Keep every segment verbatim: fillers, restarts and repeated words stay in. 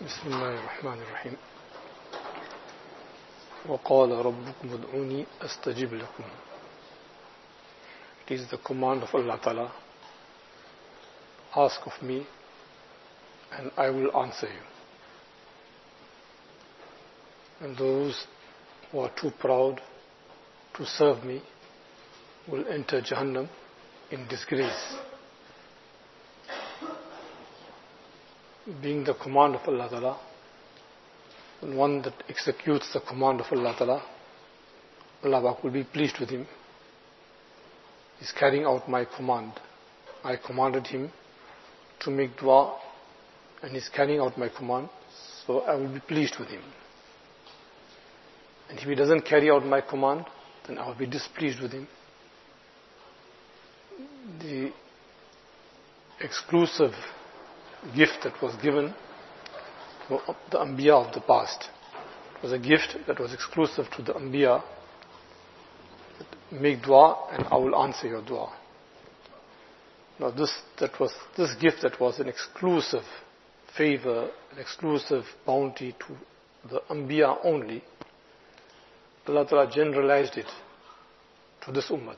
بسم الله الرحمن الرحيم وقال ربكم ادعوني أستجب لكم. It is the command of Allah Ta'ala, ask of me and I will answer you. And those who are too proud to serve me will enter Jahannam in disgrace. Being the command of Allah Ta'ala, and one that executes the command of Allah Ta'ala, Allah will be pleased with him. He's carrying out my command. I commanded him to make dua and he's carrying out my command, so I will be pleased with him. And if he doesn't carry out my command, then I will be displeased with him. The exclusive gift that was given to the Anbiya of the past was a gift that was exclusive to the Anbiya. Make dua and I will answer your dua. Now this, that was, this gift that was an exclusive favor, an exclusive bounty to the Anbiya only, Allah Ta'ala generalized it to this ummah.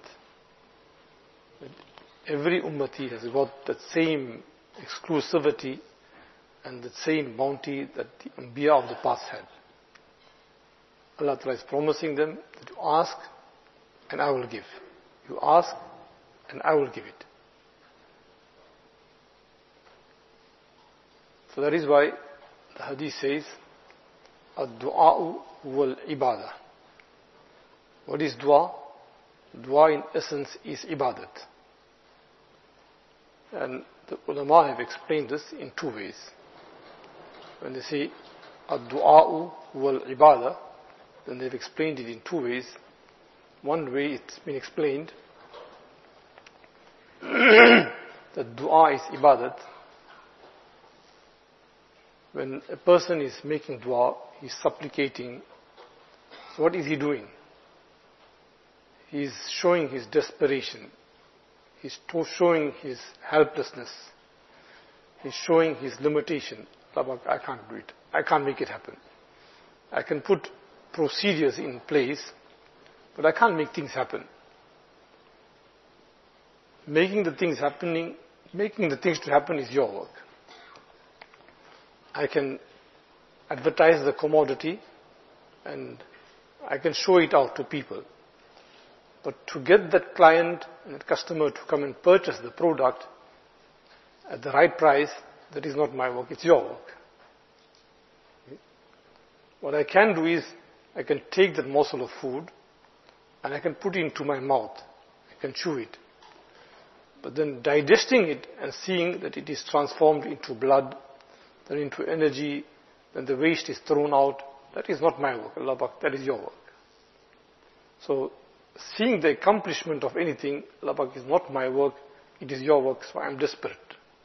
Every ummati has got that same exclusivity and the same bounty that the Anbiya of the past had. Allah Ta'ala is promising them that you ask and I will give. You ask and I will give it. So that is why the hadith says, ad-du'a'u wal-ibadah. What is dua? Dua in essence is ibadat. And the ulama have explained this in two ways. When they say ad-du'a'u wal-ibadah, then they've explained it in two ways. One way it's been explained that dua is ibadat. When a person is making dua, he's supplicating. So what is he doing? He's showing his desperation. He's showing his helplessness. He's showing his limitation. I can't do it. I can't make it happen. I can put procedures in place, but I can't make things happen. Making the things happening, making the things to happen is your work. I can advertise the commodity and I can show it out to people. But to get that client and that customer to come and purchase the product at the right price, that is not my work, it's your work. What I can do is, I can take that morsel of food and I can put it into my mouth. I can chew it. But then digesting it and seeing that it is transformed into blood, then into energy, then the waste is thrown out, that is not my work, Allah Pak, that is your work. So, seeing the accomplishment of anything, Allah Pak, is not my work, it is your work, so I am desperate.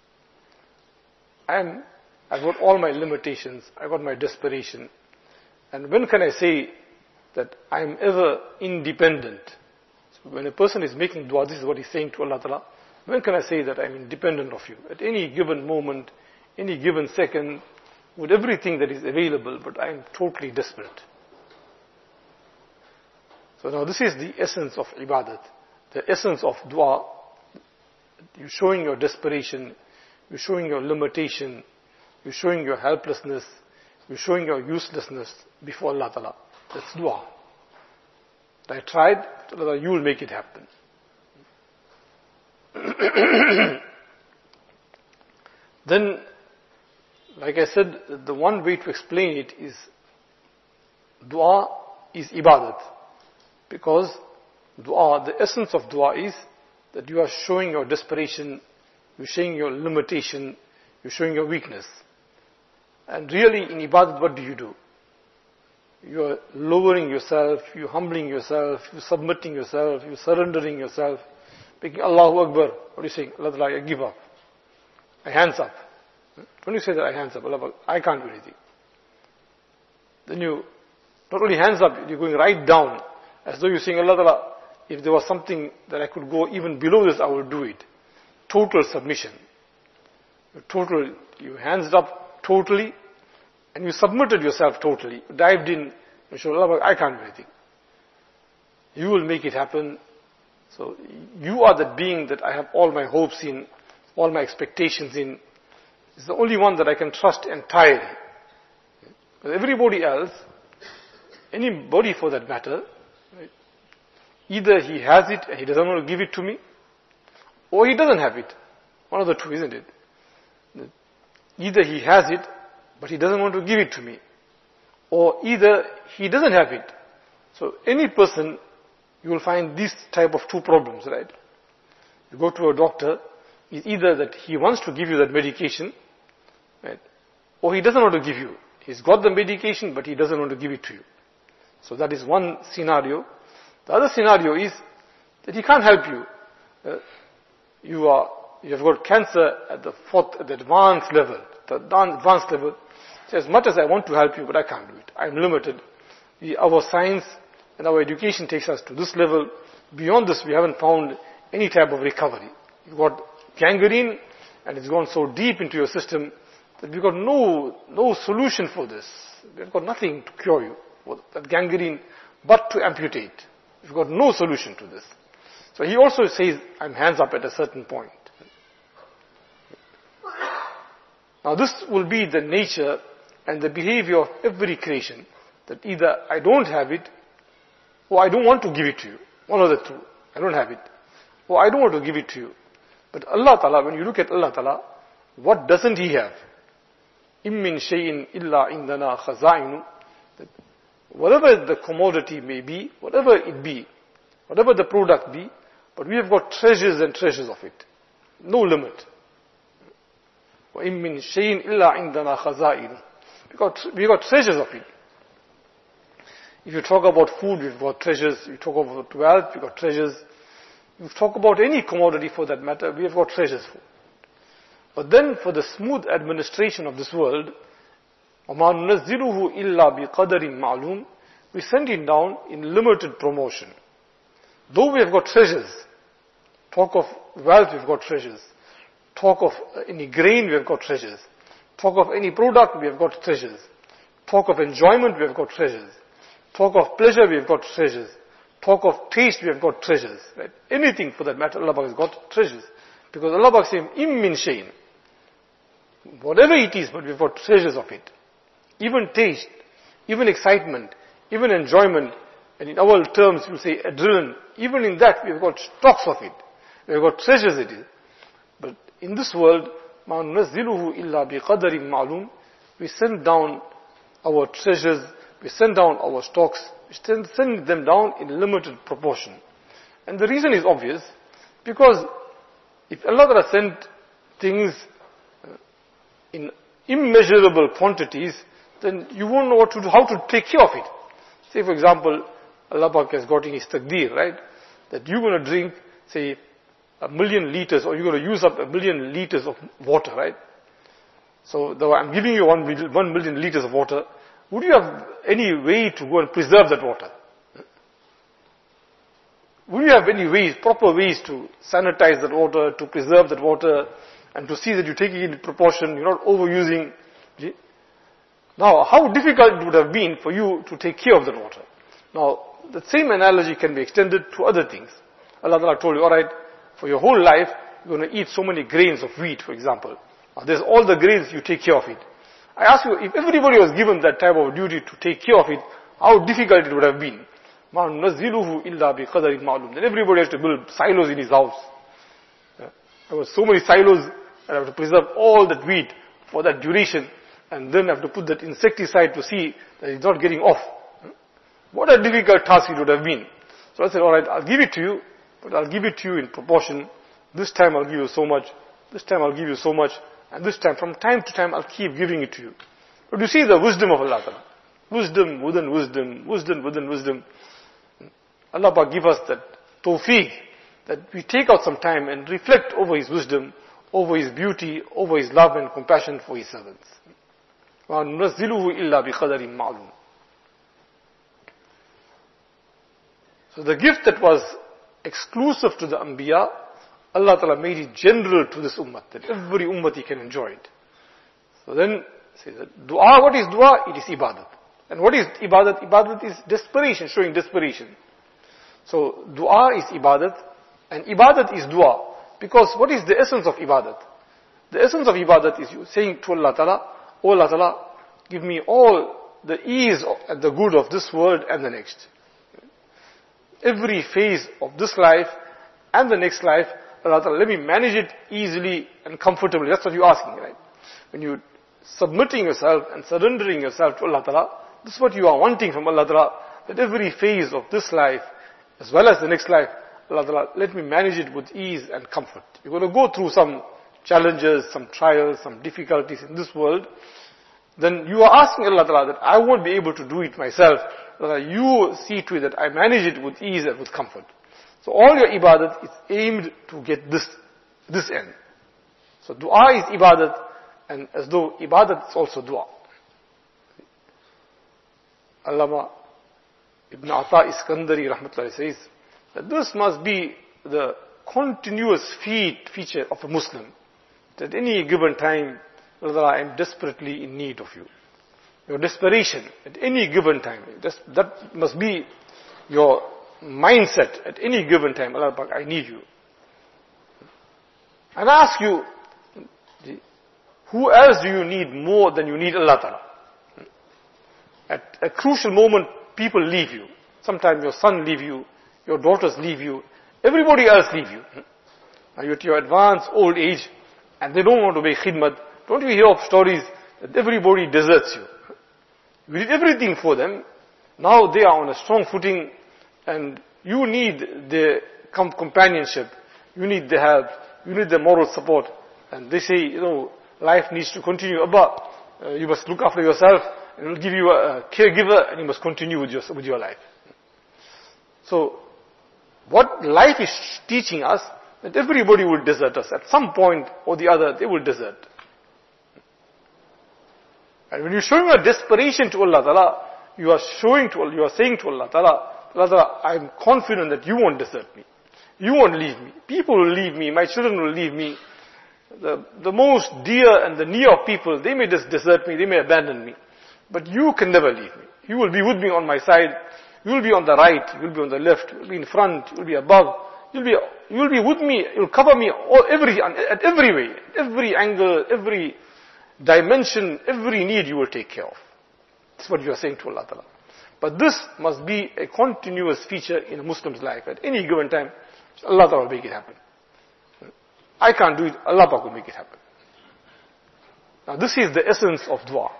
I am, I've got all my limitations, I've got my desperation. And when can I say that I am ever independent? So when a person is making dua, this is what he's saying to Allah Ta'ala. When can I say that I am independent of you? At any given moment, any given second, with everything that is available, but I am totally desperate. So now this is the essence of ibadat. The essence of dua. You're showing your desperation, you're showing your limitation, you're showing your helplessness, you're showing your uselessness before Allah Ta'ala. That's dua. I tried, Allah, you will make it happen. Then, like I said, the one way to explain it is dua is ibadat. Because dua, the essence of dua is that you are showing your desperation, you're showing your limitation, you're showing your weakness. And really in ibadat, what do you do? You are lowering yourself, you're humbling yourself, you're submitting yourself, you're surrendering yourself, making Allahu Akbar. What are you saying? Allah, I give up. I hands up. When you say that I hands up, Allah, I can't do anything. Then you, not only hands up, you're going right down, as though you're saying, Allah, if there was something that I could go even below this, I will do it. Total submission. Total, you hands up totally, and you submitted yourself totally, dived in, and showed Allah, I can't do anything. You will make it happen. So you are that being that I have all my hopes in, all my expectations in. It's the only one that I can trust entirely. But everybody else, anybody for that matter, right, either he has it and he doesn't want to give it to me, or he doesn't have it. One of the two, isn't it? Either he has it, but he doesn't want to give it to me, or either he doesn't have it. So any person, you will find this type of two problems, right? You go to a doctor, it's either that he wants to give you that medication, right, or he doesn't want to give you. He's got the medication, but he doesn't want to give it to you. So that is one scenario. The other scenario is that he can't help you. Uh, you are, you have got cancer at the fourth, at the advanced level, the advanced level. So as much as I want to help you, but I can't do it. I'm limited. We, our science and our education takes us to this level. Beyond this, we haven't found any type of recovery. You've got gangrene, and it's gone so deep into your system that we've got no, no solution for this. We've got nothing to cure you for that gangrene, but to amputate. We've got no solution to this. So he also says, I'm hands up at a certain point. Now this will be the nature and the behavior of every creation, that either I don't have it, or I don't want to give it to you. One of the two. I don't have it, or I don't want to give it to you. But Allah Ta'ala, when you look at Allah Ta'ala, what doesn't He have? إِم مِّن شَيْءٍ إِلَّا عِنْدَنَا خَزَائِنُ. Whatever the commodity may be, whatever it be, whatever the product be, but we have got treasures and treasures of it. No limit. وَإِم مِّن شَيْءٍ إِلَّا عِنْدَنَا خَزَائِنُ. Because we got treasures of it. If you talk about food, we've got treasures. If you talk about wealth, we've got treasures. If you talk about any commodity for that matter, we have got treasures for. But then for the smooth administration of this world, وَمَا نُنَزِّلُهُ إِلَّا بِقَدَرٍ مَعْلُومٍ, we send it down in limited promotion. Though we have got treasures, talk of wealth, we've got treasures. Talk of any grain, we have got treasures. Talk of any product, we have got treasures. Talk of enjoyment, we have got treasures. Talk of pleasure, we have got treasures. Talk of taste, we have got treasures. Right? Anything for that matter, Allah has got treasures. Because Allah says, Im min shayin. Whatever it is, but we've got treasures of it. Even taste, even excitement, even enjoyment, and in our terms we'll say adrenaline, even in that we've got stocks of it. We've got treasures it is. But in this world, مَا نُنَزِّلُهُ إِلَّا بِقَدَرٍ مَعْلُومٍ, we send down our treasures, we send down our stocks, we send, send them down in limited proportion. And the reason is obvious, because if Allah sent things in immeasurable quantities, then you won't know what to do, how to take care of it. Say for example, Allah Pak has got in His taqdeer, right? That you're going to drink, say, a million liters, or you're going to use up a million liters of water, right? So, though I'm giving you one, one million liters of water, would you have any way to go and preserve that water? Would you have any ways, proper ways to sanitize that water, to preserve that water, and to see that you're taking it in proportion, you're not overusing? Now, how difficult it would have been for you to take care of that water. Now, the same analogy can be extended to other things. Allah Ta'ala told you, alright, for your whole life, you're going to eat so many grains of wheat, for example. Now, there's all the grains, you take care of it. I ask you, if everybody was given that type of duty to take care of it, how difficult it would have been. مَا نُنَزِّلُهُ إِلَّا بِقَدَرٍ مَعْلُومٍ. Then everybody has to build silos in his house. Yeah. There were so many silos, and I have to preserve all that wheat for that duration, and then I have to put that insecticide to see that it's not getting off. What a difficult task it would have been. So I said, alright, I'll give it to you, but I'll give it to you in proportion. This time I'll give you so much, this time I'll give you so much, and this time, from time to time, I'll keep giving it to you. But you see the wisdom of Allah Ta'ala. Wisdom within wisdom, wisdom within wisdom. Allah Ta'ala give us that tawfiq, that we take out some time and reflect over His wisdom, over His beauty, over His love and compassion for His servants. وَنُنَزِّلُهُ إِلَّا بِقَدَرٍ مَعْلُومٍ. So the gift that was exclusive to the Anbiya, Allah Ta'ala made it general to this ummah, that every ummati can enjoy it. So then, Say that dua, what is dua? It is ibadat. And what is ibadat? Ibadat is desperation, showing desperation. So dua is ibadat, and ibadat is dua. Because what is the essence of ibadat? The essence of ibadat is you saying to Allah Ta'ala, Oh Allah Ta'ala, give me all the ease and the good of this world and the next. Every phase of this life and the next life, Allah Ta'ala, let me manage it easily and comfortably. That's what you're asking, right? When you're submitting yourself and surrendering yourself to Allah Ta'ala, this is what you are wanting from Allah Ta'ala, that every phase of this life, as well as the next life, Allah Ta'ala, let me manage it with ease and comfort. You're going to go through some challenges, some trials, some difficulties in this world. Then you are asking Allah Ta'ala that I won't be able to do it myself. Allah, you see to it that I manage it with ease and with comfort. So all your ibadat is aimed to get this, this end. So dua is ibadat, and as though ibadat is also dua. Allama Ibn Ata Iskandari Rahmatullahi says that this must be the continuous feature of a Muslim. At any given time, Allah, I am desperately in need of you. Your desperation at any given time, that must be your mindset at any given time. Allah, I need you. And I ask you, who else do you need more than you need Allah Ta'ala? At a crucial moment, people leave you. Sometimes your son leave you, your daughters leave you, everybody else leave you. Now you're at your advanced old age, and they don't want to make khidmat. Don't you hear of stories that everybody deserts you? You did everything for them. Now they are on a strong footing, and you need their companionship. You need their help. You need their moral support. And they say, you know, life needs to continue. Abba, uh, you must look after yourself, and we'll give you a, a caregiver, and you must continue with your, with your life. So, what life is teaching us, that everybody will desert us. At some point or the other, they will desert. And when you're showing your desperation to Allah Ta'ala, you are showing to Allah, you are saying to Allah Ta'ala, Allah Ta'ala, I'm confident that you won't desert me. You won't leave me. People will leave me. My children will leave me. The, the most dear and the near of people, they may just desert me, they may abandon me. But you can never leave me. You will be with me on my side. You will be on the right, you will be on the left, you will be in front, you will be above. You will be, you will be with me, you will cover me all, every, at every way, every angle, every dimension, every need you will take care of. That's what you are saying to Allah Ta'ala. But this must be a continuous feature in a Muslim's life. At any given time, Allah Ta'ala will make it happen. I can't do it, Allah Ta'ala will make it happen. Now this is the essence of dua.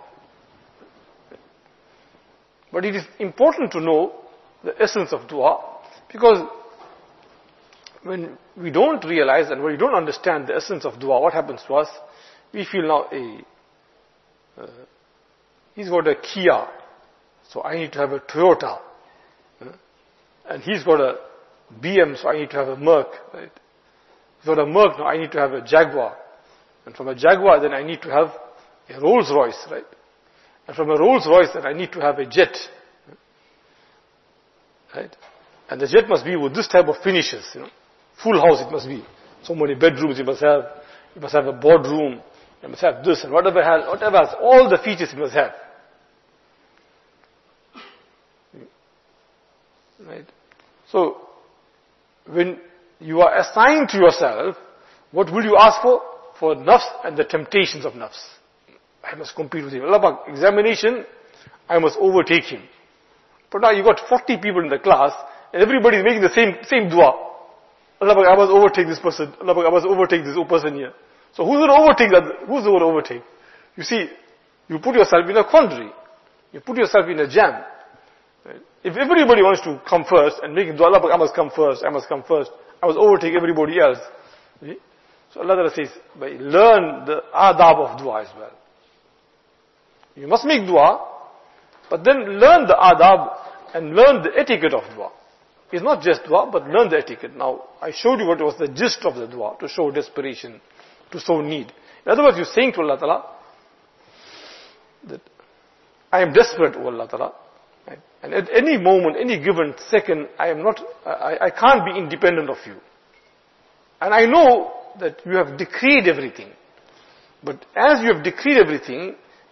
But it is important to know the essence of dua, because when we don't realize and when we don't understand the essence of dua, what happens to us? We feel now, a, uh, he's got a Kia, so I need to have a Toyota. Uh, and he's got a B M, so I need to have a Merc. Right? He's got a Merc, now I need to have a Jaguar. And from a Jaguar, then I need to have a Rolls Royce, right? And from a Rolls Royce, then I need to have a jet. Right? And the jet must be with this type of finishes, you know. Full house it must be. So many bedrooms you must have. You must have a boardroom. You must have this and whatever has, whatever has, all the features you must have. Right? So, when you are assigned to yourself, what will you ask for? For nafs and the temptations of nafs. I must compete with him. Allah, examination, I must overtake him. But now you got forty people in the class, and everybody is making the same same dua. Allah, I must overtake this person. Allah, I must overtake this person here. So who's going to overtake that? Who's going to overtake? You see, you put yourself in a quandary. You put yourself in a jam. Right? If everybody wants to come first and make dua, Allah, I must come first, I must come first, I must overtake everybody else. See? So Allah says, learn the adab of dua as well. You must make dua, but then learn the adab and learn the etiquette of dua. It's not just dua, but learn the etiquette. Now, I showed you what was the gist of the dua, to show desperation, to show need. In other words, you're saying to Allah Ta'ala, that I am desperate, O Allah Ta'ala. Right? And at any moment, any given second, I am not, I, I can't be independent of you. And I know that you have decreed everything. But as you have decreed everything,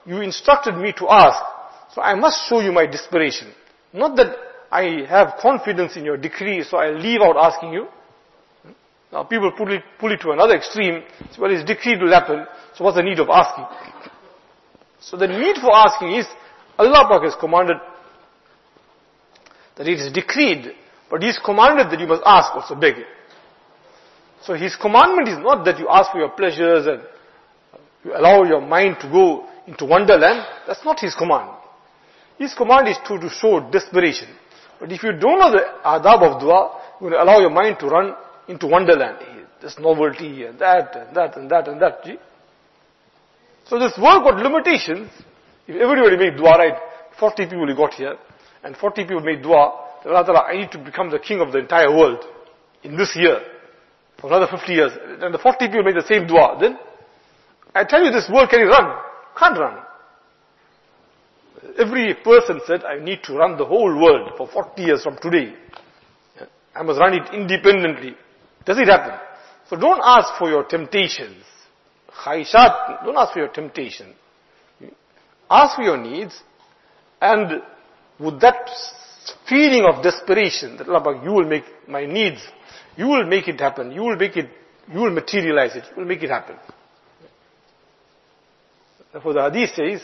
you instructed me to ask, so I must show you my desperation. Not that I have confidence in your decree, so I leave out asking you. Now people pull it, pull it to another extreme. So, well, it's decreed will happen, so what's the need of asking? So the need for asking is, Allah Pak has commanded that it is decreed, but He's commanded that you must ask, also beg. So His commandment is not that you ask for your pleasures and you allow your mind to go into wonderland. That's not His command. His command is to, to show desperation. But if you don't know the adab of dua, you're going to allow your mind to run into wonderland. This novelty and that and that and that and that. See? So this world got limitations. If everybody made dua right, forty people you got here, and forty people made dua, Allah Ta'ala, I need to become the king of the entire world in this year, for another fifty years, and the forty people made the same dua, then I tell you, this world can run? Can't run. Every person said, I need to run the whole world for forty years from today. I must run it independently. Does it happen? So don't ask for your temptations. Khaishat, don't ask for your temptation. Ask for your needs, and with that feeling of desperation, that Allah, you will make my needs, you will make it happen, you will make it, you will materialize it, you will make it happen. Therefore the hadith says,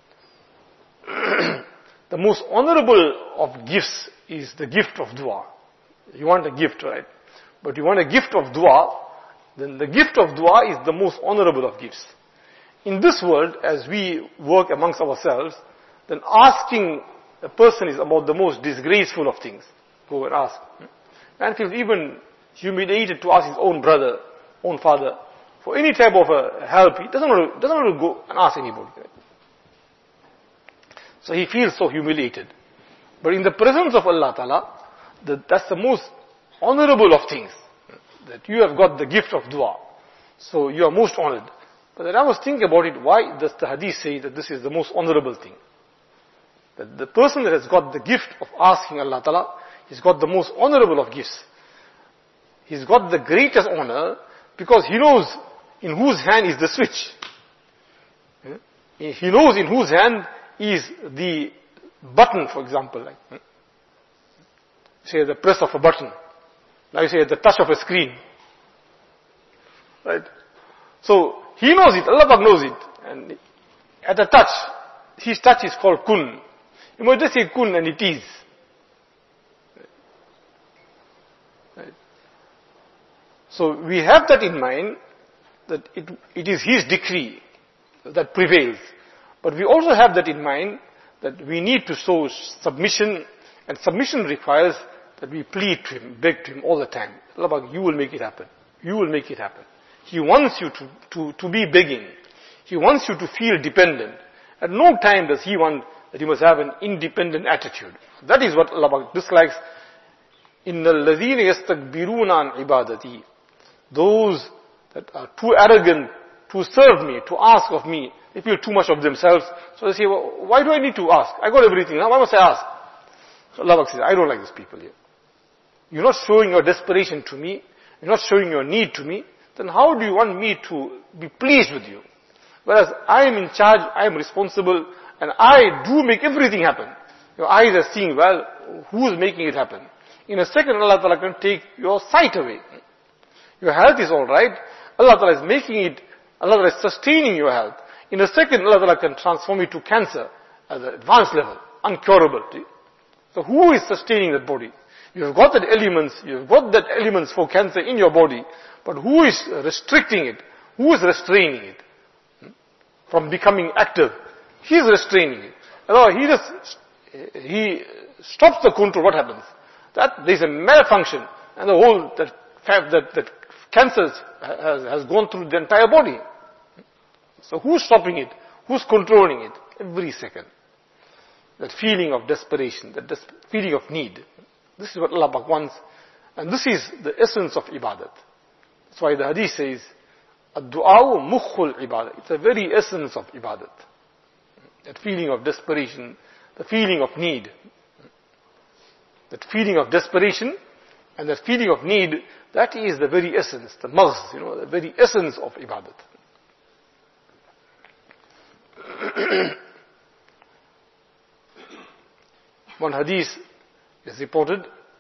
the most honorable of gifts is the gift of dua. You want a gift, right? But you want a gift of dua, then the gift of dua is the most honorable of gifts. In this world, as we work amongst ourselves, then asking a person is about the most disgraceful of things. Go and ask. Man feels even humiliated to ask his own brother, own father, for any type of a help. He doesn't want to, doesn't want to go and ask anybody. Right? So he feels so humiliated. But in the presence of Allah Ta'ala, the, that's the most honorable of things. That you have got the gift of dua. So you are most honored. But then I was thinking about it, why does the hadith say that this is the most honorable thing? That the person that has got the gift of asking Allah Ta'ala, he's got the most honorable of gifts. He's got the greatest honor because he knows in whose hand is the switch. He knows in whose hand is the button, for example. Like, say the press of a button. Like say the touch of a screen. Right? So, he knows it, Allah Pak knows it. And at a touch, his touch is called kun. You might just say kun and it is. Right? So, we have that in mind, that it, it is his decree that prevails. But we also have that in mind, that we need to show submission, and submission requires that we plead to him, beg to him all the time. Allah Pak, you will make it happen. You will make it happen. He wants you to, to, to be begging. He wants you to feel dependent. At no time does he want that you must have an independent attitude. That is what Allah dislikes. Inna alladhina yastakbiruna an ibadati. Those that are too arrogant to serve me, to ask of me, they feel too much of themselves. So they say, well, why do I need to ask? I got everything now, why must I ask? So Allah says, I don't like these people here. You're not showing your desperation to me. You're not showing your need to me. Then how do you want me to be pleased with you? Whereas I am in charge, I am responsible, and I do make everything happen. Your eyes are seeing, well, who is making it happen? In a second, Allah Ta'ala can take your sight away. Your health is alright. Allah Ta'ala is making it, Allah Ta'ala is sustaining your health. In a second, Allah Ta'ala can transform it to cancer at an advanced level, uncurable. So who is sustaining that body? You've got that elements, you've got that elements for cancer in your body, but who is restricting it? Who is restraining it from becoming active? He is restraining it. Alors, he just, he stops the control, what happens? That there is a malfunction, and the whole, that, that, that cancer has, has gone through the entire body. So who's stopping it? Who's controlling it? Every second. That feeling of desperation, that des- feeling of need. This is what Allah Pak wants. And this is the essence of ibadat. That's why the hadith says, Ad-du'a'u mukhul ibadat. It's the very essence of ibadat. That feeling of desperation, the feeling of need. That feeling of desperation and that feeling of need, that is the very essence, the maghz, you know, the very essence of ibadat. One hadith is reported,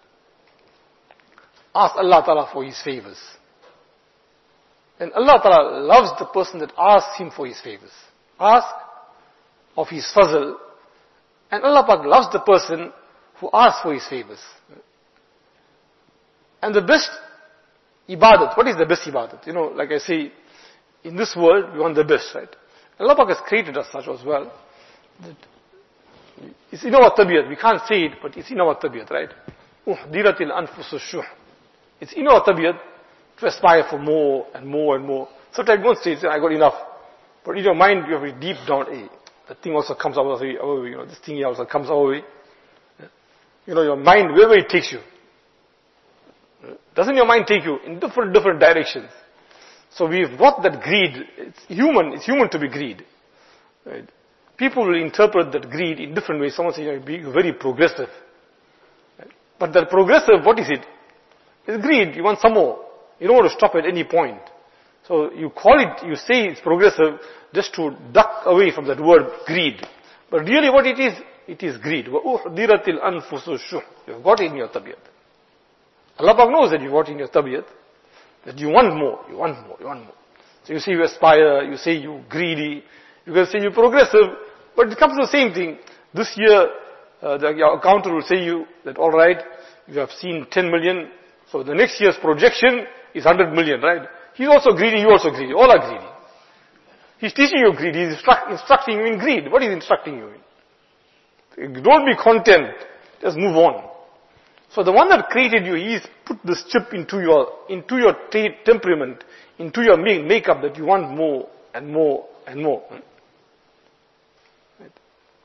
ask Allah Ta'ala for His favors. And Allah Ta'ala loves the person that asks Him for His favors. Ask of His fazl. And Allah Ta'ala loves the person who asks for His favors. And the best ibadat, what is the best ibadat? You know, like I say, in this world, we want the best, right? Allah Ta'ala has created us such as well. That it's in our tabiyat. We can't say it, but it's in our tabiyat, right? Uhdiratil anfusu shuh. It's in our tabiyat to aspire for more and more and more. Sometimes you don't say, I got enough. But in your mind, you have it deep down, hey, the thing also comes our way, our way, you know, this thing also comes our way. You know, your mind, wherever it takes you. Doesn't your mind take you in different, different directions? So we've got that greed. It's human, it's human to be greed. Right? People will interpret that greed in different ways. Someone says, you know, be very progressive. Right? But that progressive, what is it? It's greed. You want some more. You don't want to stop at any point. So you call it, you say it's progressive just to duck away from that word greed. But really what it is, it is greed. وَأُحْضِرَتِ الْأَنفُسُ الشُّحْ. You've got it in your tabiyat. Allah Pak knows that you've got it in your tabiyat. That you want more, you want more, you want more. So you say you aspire, you say you greedy, you can say you progressive, but it comes to the same thing. This year, uh, the, your accountant will say you that alright, you have seen ten million, so the next year's projection is one hundred million, right? He's also greedy, you also greedy, all are greedy. He's teaching you greed, he's instruct, instructing you in greed. What is instructing you in? Don't be content, just move on. So the one that created you, he's put this chip into your, into your t- temperament, into your make- makeup that you want more and more and more. Right?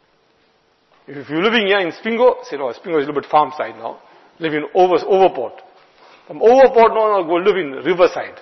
If you're living here in Spingo, say, no, Spingo is a little bit farm side now. Live in over, Overport. From Overport now, now go live in Riverside.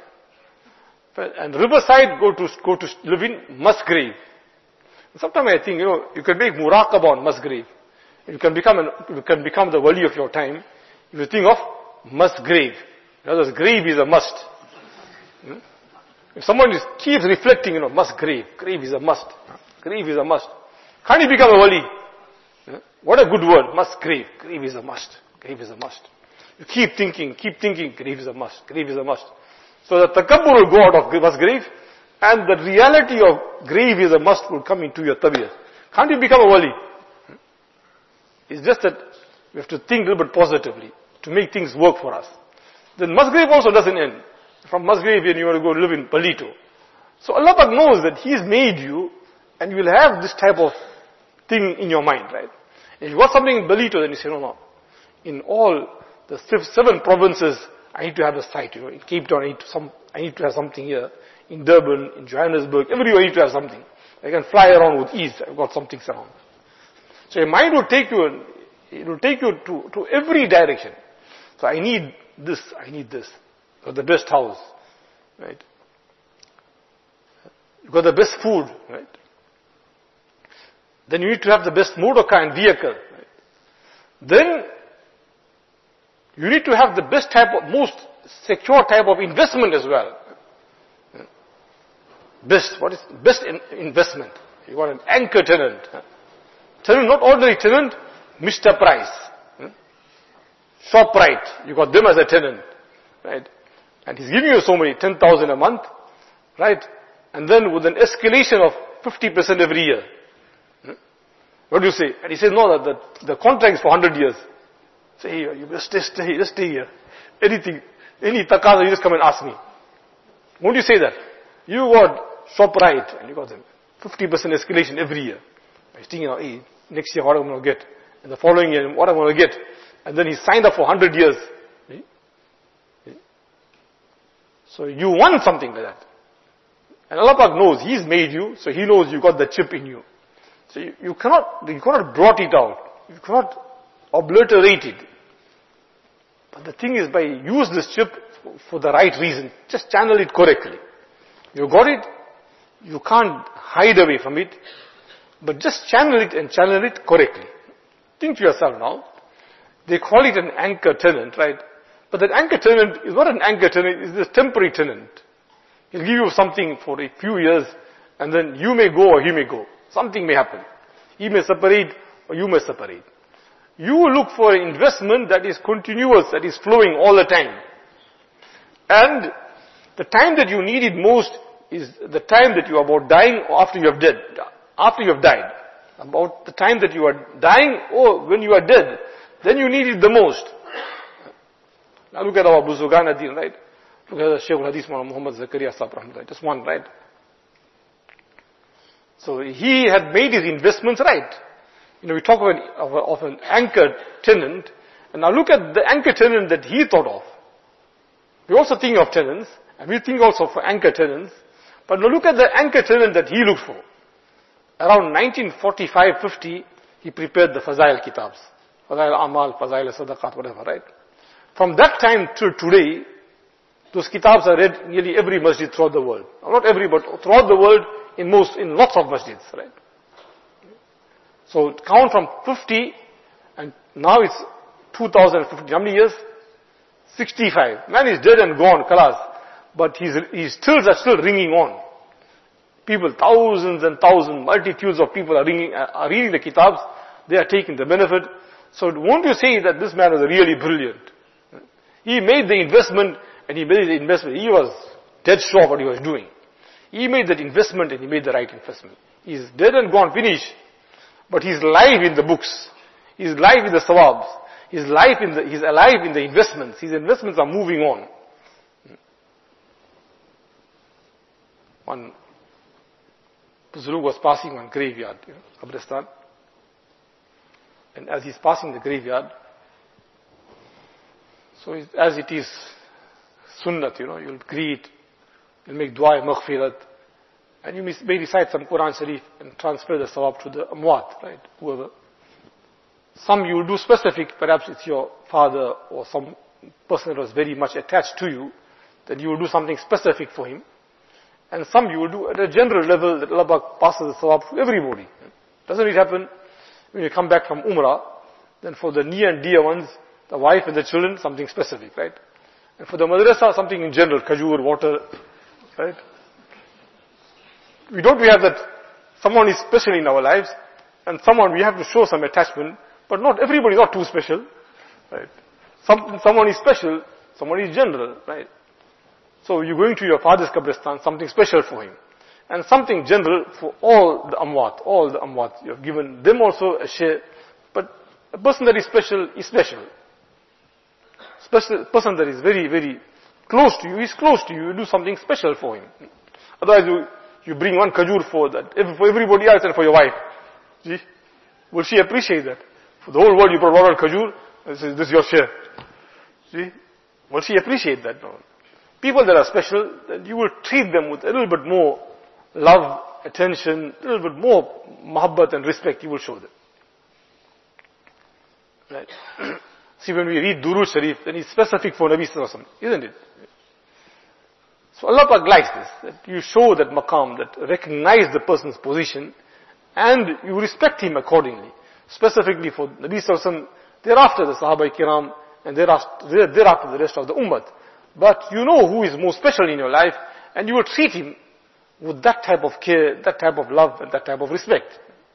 And Riverside, go to, go to live in Musgrave. Sometimes I think, you know, you can make muraqabah on Musgrave. You can become an, you can become the wali of your time. If you think of Musgrave. In other words, grave is a must. Hmm? If someone is, keeps reflecting, you know, Musgrave, grave is a must. Grave is a must. Can't he become a wali? Hmm? What a good word, Musgrave. Grave is a must. Grave is a must. You keep thinking, keep thinking, grave is a must. Grave is a must. So the takabbur will go out of Musgrave, and the reality of grave is a must will come into your tabiyat. Can't you become a wali? It's just that we have to think a little bit positively to make things work for us. Then Musgrave also doesn't end. From Musgrave you want to go live in Palito. So Allah Pak knows that He's made you and you will have this type of thing in your mind, right? If you got something in Palito, then you say, no, no. In all the seven provinces, I need to have a site, you know. In Cape Town, I need to, some, I need to have something here. In Durban, in Johannesburg, everywhere I need to have something. I can fly around with ease. I've got some things around. So your mind will take you, it will take you to, to every direction. So I need this, I need this. Got the best house, right? You got the best food, right? Then you need to have the best motor car and vehicle, right? Then you need to have the best type of, most secure type of investment as well. Best, what is best in, investment? You want an anchor tenant. Tenant, not ordinary tenant, Mister Price. ShopRite, you got them as a tenant. Right? And he's giving you so many, ten thousand a month. Right? And then with an escalation of fifty percent every year. What do you say? And he says, no, the, the, the contract is for one hundred years. Say, hey, you just stay, stay, just stay here. Anything, any taqaza, you just come and ask me. Won't you say that? You got ShopRite, and you got them. fifty percent escalation every year. He's thinking, you know, hey, next year what am I going to get? And the following year, what am I going to get? And then he signed up for one hundred years. See? See? So you want something like that. And Allah Pak knows, He's made you, so He knows you got the chip in you. So you, you cannot, you cannot blot it out. You cannot obliterate it. But the thing is, by use this chip for, for the right reason, just channel it correctly. You got it, you can't hide away from it, but just channel it and channel it correctly. Think to yourself now, they call it an anchor tenant, right? But that anchor tenant is not an anchor tenant, it's a temporary tenant. He'll give you something for a few years, and then you may go or he may go. Something may happen. He may separate or you may separate. You look for an investment that is continuous, that is flowing all the time. And the time that you need it most is the time that you are about dying or after you have dead. After you have died. About the time that you are dying or when you are dead. Then you need it the most. Now look at our Buzugan Adin, right? Look at the Shaykh al-Hadith Muhammad Zakaria Sahib Rahmatullah. Just one, right? So he had made his investments right. You know, we talk of an, of, a, of an anchor tenant, and now look at the anchor tenant that he thought of. We also think of tenants, and we think also for anchor tenants, but now look at the anchor tenant that he looked for. Around nineteen forty-five fifty, he prepared the Fazail Kitabs. Fazail Amal, Fazail Sadaqat, whatever, right? From that time till today, those kitabs are read nearly every masjid throughout the world. Not every, but throughout the world, in most, in lots of masjids, right? So count from fifty, and now it's two thousand fifty. How many years? sixty-five. Man is dead and gone, kalas. But his, his stills are still ringing on. People, thousands and thousands, multitudes of people are, ringing, are reading the kitabs. They are taking the benefit. So won't you say that this man was really brilliant? He made the investment, and he made the investment. He was dead sure what he was doing. He made that investment, and he made the right investment. He's dead and gone, finished. But he's live in the books. He's live in the sawabs. He's live in the, he's alive in the investments. His investments are moving on. One Buzurg was passing one graveyard, you know, Qabristan. And as he's passing the graveyard, so as it is sunnat, you know, you'll greet, you'll make dua maghfirat, and you may recite some Quran Sharif and transfer the sawab to the amwat, right? Whoever. Some you will do specific, perhaps it's your father or some person that was very much attached to you, that you will do something specific for him. And some you will do at a general level that Allah passes the sawab to everybody. Doesn't it happen when you come back from Umrah, then for the near and dear ones, the wife and the children, something specific, right? And for the madrasa, something in general, kajur, water, right? We don't we have that someone is special in our lives, and someone we have to show some attachment, but not everybody is not too special, right? Some, someone is special, someone is general, right? So you're going to your father's Qabristan, something special for him. And something general for all the amwat, all the amwat. You have given them also a share, but a person that is special is special. Special person that is very, very close to you is close to you. You do something special for him. Otherwise you, you bring one kajur for that, for everybody else and for your wife. See? Will she appreciate that? For the whole world you brought one kajur, this is, this is your share. See? Will she appreciate that? No. People that are special, that you will treat them with a little bit more love, attention, a little bit more muhabbat and respect you will show them. Right? See, when we read Durood Sharif, then it's specific for Nabi Sallallahu Alaihi Wasallam, isn't it? So Allah Pak likes this, that you show that maqam, that recognize the person's position, and you respect him accordingly. Specifically for Nabi Sallallahu Alaihi Wasallam, thereafter the Sahaba Kiram, and thereafter, thereafter the rest of the Ummah. But you know who is most special in your life, and you will treat him with that type of care, that type of love, and that type of respect.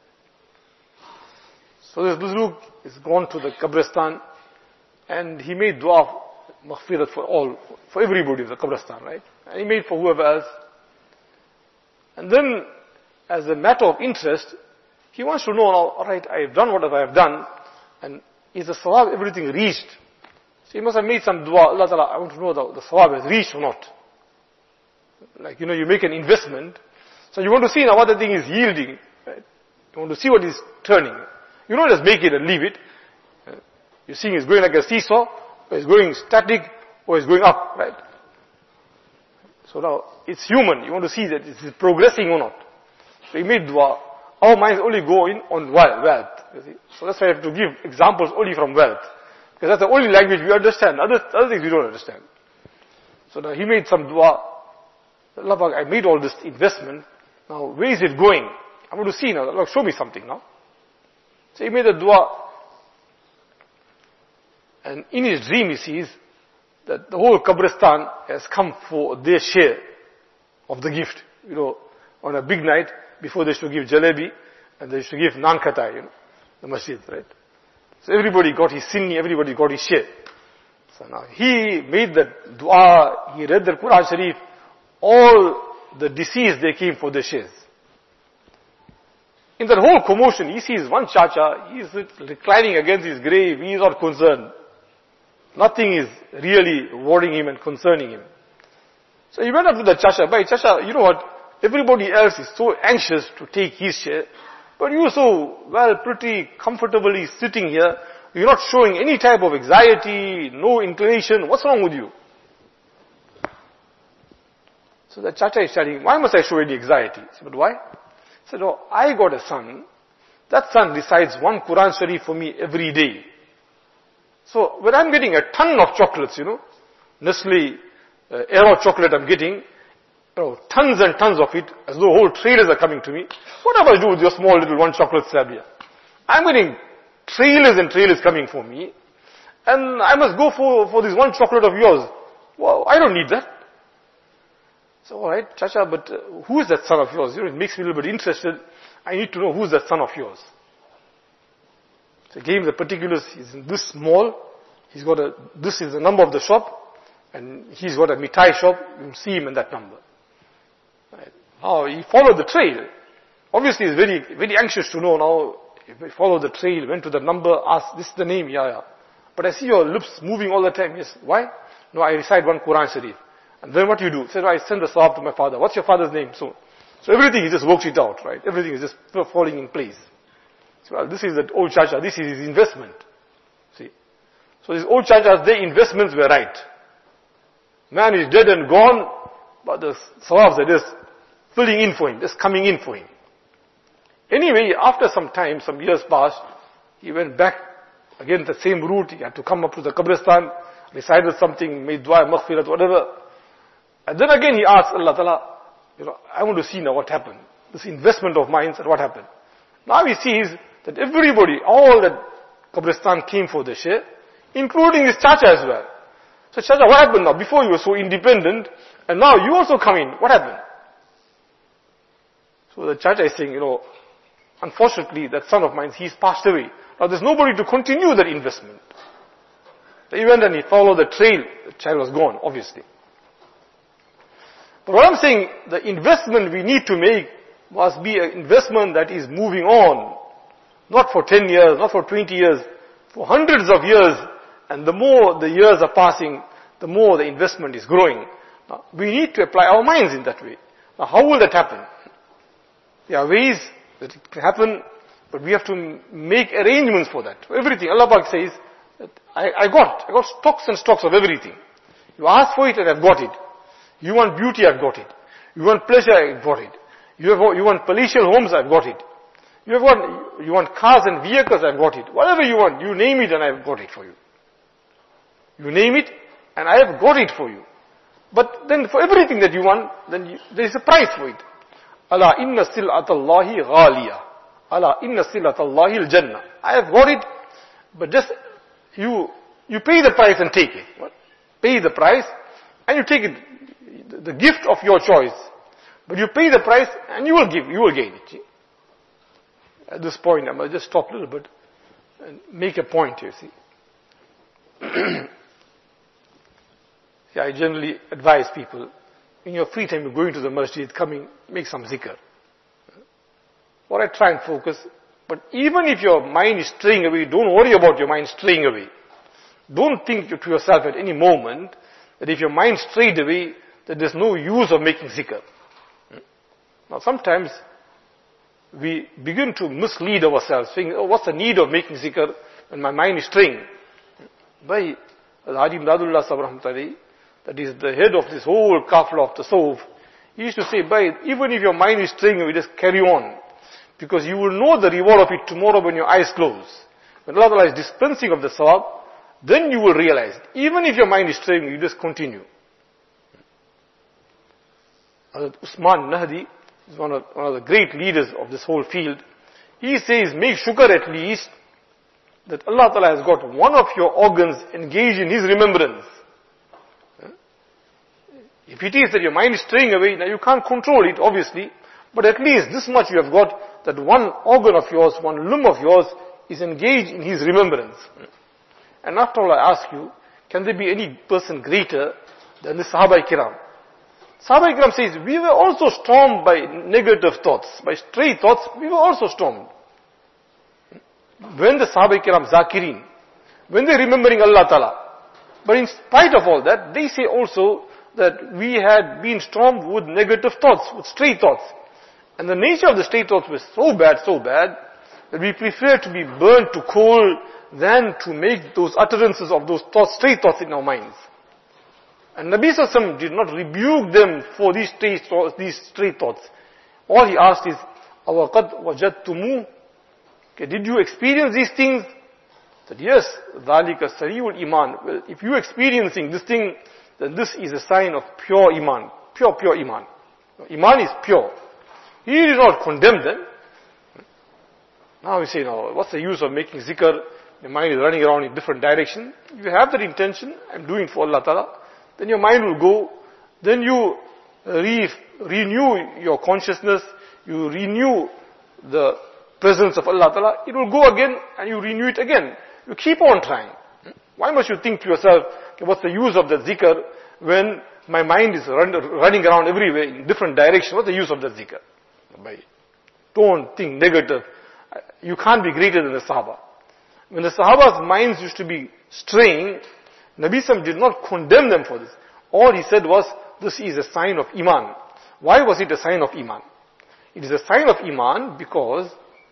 So this Buzurg is gone to the Qabristan, and he made dua, maghfirat for all, for everybody in the Qabristan, right? And he made for whoever else. And then, as a matter of interest, he wants to know now, alright, I have done whatever I have done, and is the sawab everything reached? So he must have made some dua, Allah Ta'ala, I want to know the, the sawab has reached or not. Like, you know, you make an investment, so you want to see now what the thing is yielding, right? You want to see what is turning. You don't just make it and leave it. You're seeing it's going like a seesaw, or it's going static, or it's going up, right? So now, it's human, you want to see that it's progressing or not. So he made dua. Our minds only go in on wealth, you see. So that's why I have to give examples only from wealth. Because that's the only language we understand. Other, other things we don't understand. So now he made some dua. Allah, I made all this investment. Now, where is it going? I want to see now. Allah, show me something now. So he made a dua. And in his dream he sees that the whole Qabristan has come for their share of the gift. You know, on a big night, before they used to give jalebi, and they used to give naan khatai, you know, the masjid, right? So everybody got his sinni, everybody got his share. So now he made that dua, he read the Quran Sharif, all the deceased, they came for the shares. In that whole commotion, he sees one chacha, he is reclining against his grave, he is not concerned. Nothing is really worrying him and concerning him. So he went up to the chacha, bhai, chacha, you know what, everybody else is so anxious to take his share, but you so, well, pretty comfortably sitting here, you're not showing any type of anxiety, no inclination, what's wrong with you? So the chacha is telling, why must I show any anxiety? He said, but why? He said, oh, I got a son, that son recites one Quran Sharif for me every day. So when I'm getting a ton of chocolates, you know, Nestle, uh, Aero chocolate I'm getting, you know, tons and tons of it, as though whole trailers are coming to me. What am I do with your small little one chocolate slab here? I'm getting trailers and trailers coming for me, and I must go for, for this one chocolate of yours. Well, I don't need that. So alright, chacha, but uh, who is that son of yours? You know, it makes me a little bit interested. I need to know who is that son of yours. So he gave him the particulars. He's in this mall. He's got a, this is the number of the shop, and he's got a mitai shop. You see him in that number. Right. Now he followed the trail. Obviously he's very, very anxious to know now. He followed the trail, went to the number, asked, this is the name, yeah, yeah. But I see your lips moving all the time. Yes. Why? No, I recite one Quran Sharif. And then what do you do? Say, no, I send the sawab to my father. What's your father's name? So, so everything, he just works it out, right? Everything is just falling in place. So, well, this is the old chacha, this is his investment. See? So these old chachas, their investments were right. Man is dead and gone, but the sawabs are just filling in for him, just coming in for him. Anyway, after some time, some years passed, he went back, again the same route, he had to come up to the Qabristan, recited something, made dua, maghfirat, whatever. And then again he asked Allah Ta'ala, you know, I want to see now what happened. This investment of mine, and what happened. Now he sees that everybody, all that Qabristan came for the share, including his chacha as well. So chacha, what happened now? Before you were so independent, and now you also come in. What happened? So the chacha is saying, you know, unfortunately that son of mine, he's passed away. Now there's nobody to continue that investment. So he went and he followed the trail. The child was gone, obviously. But what I'm saying, the investment we need to make must be an investment that is moving on. Not for ten years, not for twenty years, for hundreds of years. And the more the years are passing, the more the investment is growing. Now, we need to apply our minds in that way. Now, how will that happen? There are ways that it can happen, but we have to make arrangements for that. For everything, Allah Pak says, that I, I got, I got stocks and stocks of everything. You ask for it and I've got it. You want beauty, I've got it. You want pleasure, I've got it. You, have, you want palatial homes, I've got it. You have got, you want cars and vehicles, I've got it. Whatever you want, you name it and I've got it for you. You name it and I have got it for you. But then for everything that you want, then you, there is a price for it. Allah inna sil'atallahi ghaliya. Allah inna sil'atallahi al-jannah. I have got it, but just you, you pay the price and take it. What? Pay the price and you take it. The gift of your choice. But you pay the price and you will give, you will gain it. See? At this point, I must just stop a little bit and make a point here, see. See, I generally advise people, in your free time, you're going to the masjid, coming, make some zikr. Or I try and focus. But even if your mind is straying away, don't worry about your mind straying away. Don't think to yourself at any moment that if your mind strayed away, that there's no use of making zikr. Now sometimes we begin to mislead ourselves, saying, oh, what's the need of making zikr when my mind is straying? By Haji Imdadullah Sahib Rahmatullahi, that is the head of this whole kafla of Tasawwuf, he used to say, by even if your mind is straying away, just carry on. Because you will know the reward of it tomorrow when your eyes close. When Allah Ta'ala is dispensing of the sawab, then you will realize, even if your mind is straying, you just continue. Usman Nahdi is one of, one of the great leaders of this whole field. He says, make shukr at least that Allah Ta'ala has got one of your organs engaged in His remembrance. If it is that your mind is straying away, now you can't control it, obviously, But at least this much you have got, that one organ of yours, one limb of yours is engaged in his remembrance. And after all, I ask you, can there be any person greater than the Sahaba Kiram? Sahaba Kiram says, we were also stormed by negative thoughts, by stray thoughts, we were also stormed. When the Sahaba Kiram Zakirin, when they're remembering Allah Ta'ala, but in spite of all that, they say also that we had been stormed with negative thoughts, with stray thoughts. And the nature of the stray thoughts was so bad, so bad, that we prefer to be burnt to coal than to make those utterances of those thoughts, stray thoughts in our minds. And Nabi Sallallahu Alaihi Wasallam did not rebuke them for these stray thoughts, these stray thoughts. All he asked is, أَوَقَدْ وَجَدْتُمُوا? Okay, did you experience these things? That yes, ذَلِكَ سَرِيُّ الْإِيمَانِ. Well, if you experiencing this thing, then this is a sign of pure Iman. Pure, pure Iman. Iman is pure. He did not condemn them. Now we say, now, what's the use of making zikr? Your mind is running around in different direction. You have that intention, I'm doing for Allah Ta'ala. Then your mind will go. Then you re renew your consciousness. You renew the presence of Allah Ta'ala. It will go again and you renew it again. You keep on trying. Why must you think to yourself, okay, what's the use of the zikr when my mind is run, running around everywhere in different directions? What's the use of the zikr? Don't think negative. You can't be greater than the Sahaba. When the Sahaba's minds used to be straying, Nabi Sallam did not condemn them for this. All he said was, this is a sign of Iman. Why was it a sign of Iman? It is a sign of Iman because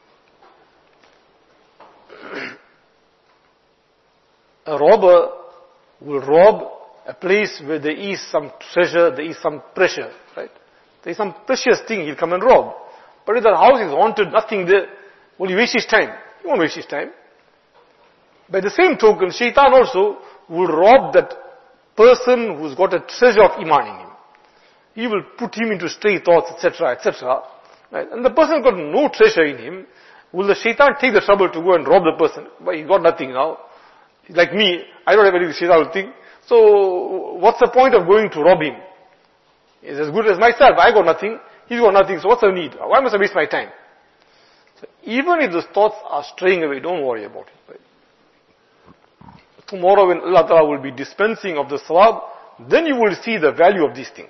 a robber will rob a place where there is some treasure, there is some pressure, right? There is some precious thing, he'll come and rob. But if the house is haunted, nothing there, will he waste his time? He won't waste his time. By the same token, Shaitan also will rob that person who's got a treasure of Iman in him. He will put him into stray thoughts, et cetera, et cetera. Right? And the person got no treasure in him. Will the Shaitan take the trouble to go and rob the person? But he got nothing now. He's like me, I don't have any Shaitan thing. So, what's the point of going to rob him? He's as good as myself. I got nothing. He's got nothing. So what's the need? Why must I waste my time? So even if those thoughts are straying away, don't worry about it. Right? Tomorrow when Allah Ta'ala will be dispensing of the sawab, then you will see the value of these things.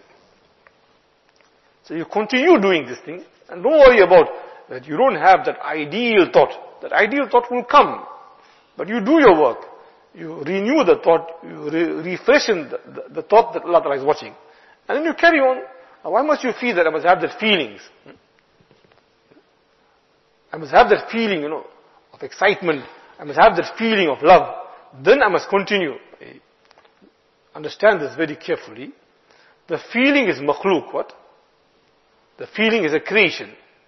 So you continue doing this thing, and don't worry about that you don't have that ideal thought. That ideal thought will come. But you do your work. You renew the thought, you re refreshen the, the, the thought that Allah Ta'ala is watching. And then you carry on. Now, why must you feel that I must have that feelings? I must have that feeling, you know, of excitement. I must have that feeling of love. Then I must continue. Understand this very carefully. The feeling is makhluk, what? The feeling is a creation.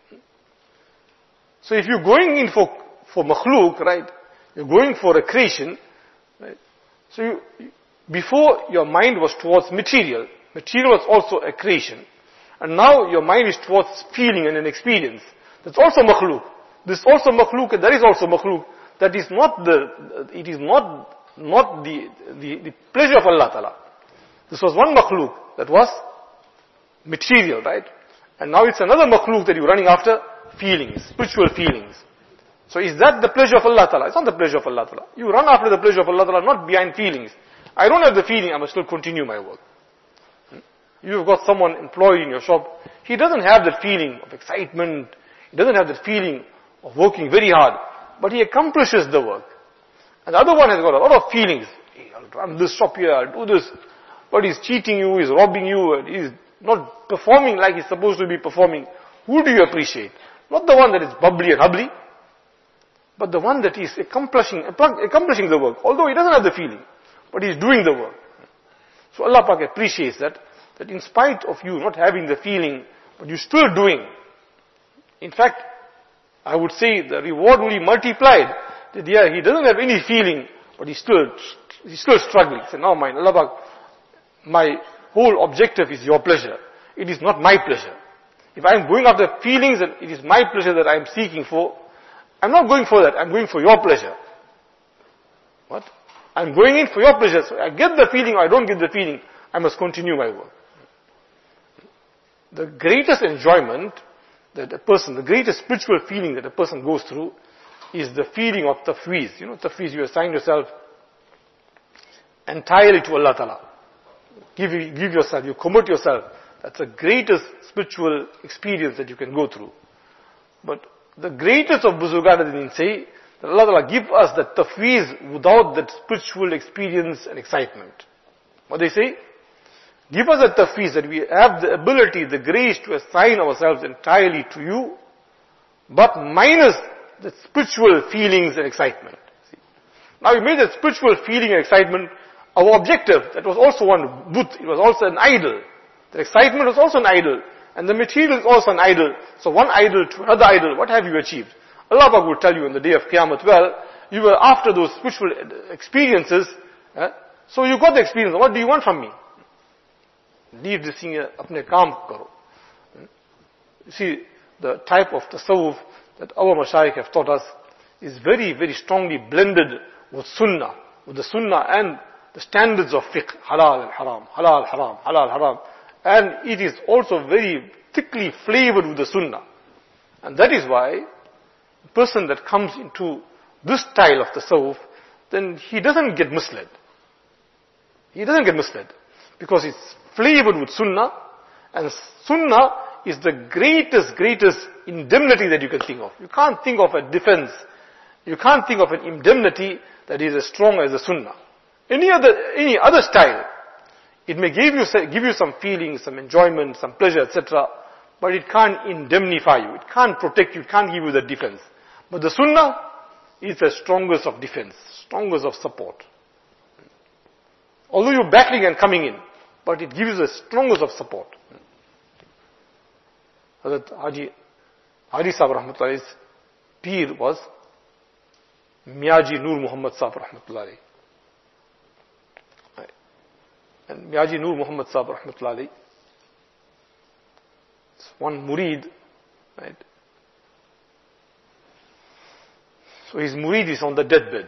So if you're going in for, for makhluk, right? You're going for a creation, right? So you, before your mind was towards material. Material was also a creation. And now your mind is towards feeling and an experience. That's also makhluk. This is also makhluk and that is also makhluk. That is not the, it is not, not the, the, the pleasure of Allah Ta'ala. This was one makhluk that was material, right? And now it's another makhluk that you're running after, feelings, spiritual feelings. So is that the pleasure of Allah Ta'ala? It's not the pleasure of Allah Ta'ala. You run after the pleasure of Allah Ta'ala, not behind feelings. I don't have the feeling, I must still continue my work. You've got someone employed in your shop, he doesn't have that feeling of excitement, he doesn't have that feeling of working very hard, but he accomplishes the work. And the other one has got a lot of feelings. Hey, I'll run this shop here, I'll do this. But he's cheating you, he's robbing you, and he's not performing like he's supposed to be performing. Who do you appreciate? Not the one that is bubbly and hubbly, but the one that is accomplishing, accomplishing the work. Although he doesn't have the feeling, but he's doing the work. So Allah Pak appreciates that, that in spite of you not having the feeling, but you're still doing. In fact, I would say the reward will be multiplied. That yeah, he doesn't have any feeling, but he's still, he's still struggling. So now mine, Allah Pak, my whole objective is your pleasure. It is not my pleasure. If I am going after feelings and it is my pleasure that I am seeking for, I'm not going for that, I'm going for your pleasure. What? I'm going in for your pleasure. So I get the feeling or I don't get the feeling, I must continue my work. The greatest enjoyment that a person, the greatest spiritual feeling that a person goes through is the feeling of tafweez. You know, tafweez, you assign yourself entirely to Allah Ta'ala. Give, give yourself, you commit yourself. That's the greatest spiritual experience that you can go through. But the greatest of Buzurgan al-Din say that Allah Ta'ala give us that tafweez without that spiritual experience and excitement. What they say? Give us a tafweez that we have the ability, the grace to assign ourselves entirely to you, but minus the spiritual feelings and excitement. See? Now we made that spiritual feeling and excitement our objective. That was also one but, it was also an idol. The excitement was also an idol. And the material is also an idol. So one idol to another idol, what have you achieved? Allah Pak will tell you on the day of Qiyamah, well, you were after those spiritual experiences, eh? So you got the experience. What do you want from me? Leave this thing here, apne kaam karo. You see, the type of tasawwuf that our mashayikh have taught us is very, very strongly blended with sunnah, with the sunnah and the standards of fiqh, halal and haram, halal, haram, halal, haram. And it is also very thickly flavored with the sunnah. And that is why a person that comes into this style of tasawwuf, then he doesn't get misled. He doesn't get misled. Because it's flavored with sunnah, and sunnah is the greatest, greatest indemnity that you can think of. You can't think of a defense. You can't think of an indemnity that is as strong as the sunnah. Any other, any other style, it may give you, give you some feelings, some enjoyment, some pleasure, et cetera, but it can't indemnify you. It can't protect you. It can't give you the defense. But the sunnah is the strongest of defense, strongest of support. Although you're battling and coming in, but it gives you the strongest of support. Hazrat Haji, Haji Sahib Rahmatullah's peer was Miyaji Nur Muhammad Sahib Rahmatullahi. And Miyaji Nur Muhammad Sahib Rahmatullahi, one murid, right? So his murid is on the deathbed.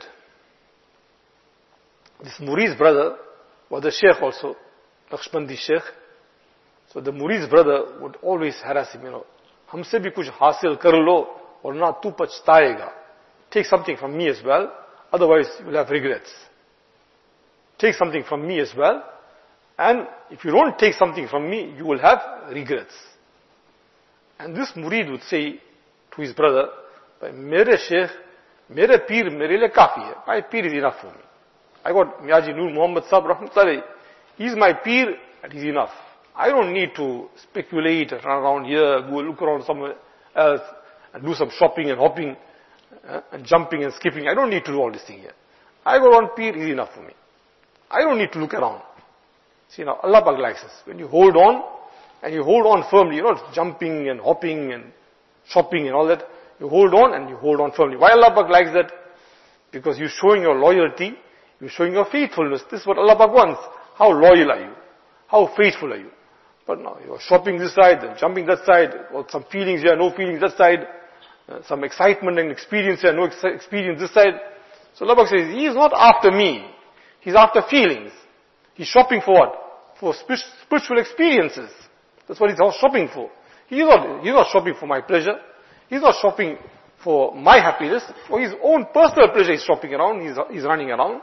This murid's brother was a sheikh also, Naqshbandi sheikh. So the murid's brother would always harass him, you know, humse bhi kuch hasil kar lo, warna tu pachtaega. Take something from me as well, otherwise you will have regrets. Take something from me as well, and if you don't take something from me, you will have regrets. And this murid would say to his brother, mere sheikh, mere peer mere liye kafi hai. My peer is enough for me. I got Miyaji Nur Muhammad Sahib Rahmatullahi. He's my peer and he's enough. I don't need to speculate and run around here, go look around somewhere else and do some shopping and hopping uh, and jumping and skipping. I don't need to do all this thing here. I got one peer, he's enough for me. I don't need to look around. See now, Allah Pak likes us. When you hold on and you hold on firmly, you're not jumping and hopping and shopping and all that. You hold on and you hold on firmly. Why Allah Pak likes that? Because you're showing your loyalty, you're showing your faithfulness. This is what Allah Pak wants. How loyal are you? How faithful are you? But now you're shopping this side and jumping that side, or some feelings here, no feelings that side, uh, some excitement and experience here, no ex- experience this side. So Allah Pak says, He is not after me. He's after feelings. He's shopping for what? For spiritual experiences. That's what he's shopping for. He's not, he's not shopping for my pleasure. He's not shopping for my happiness. For his own personal pleasure he's shopping around, he's, he's running around.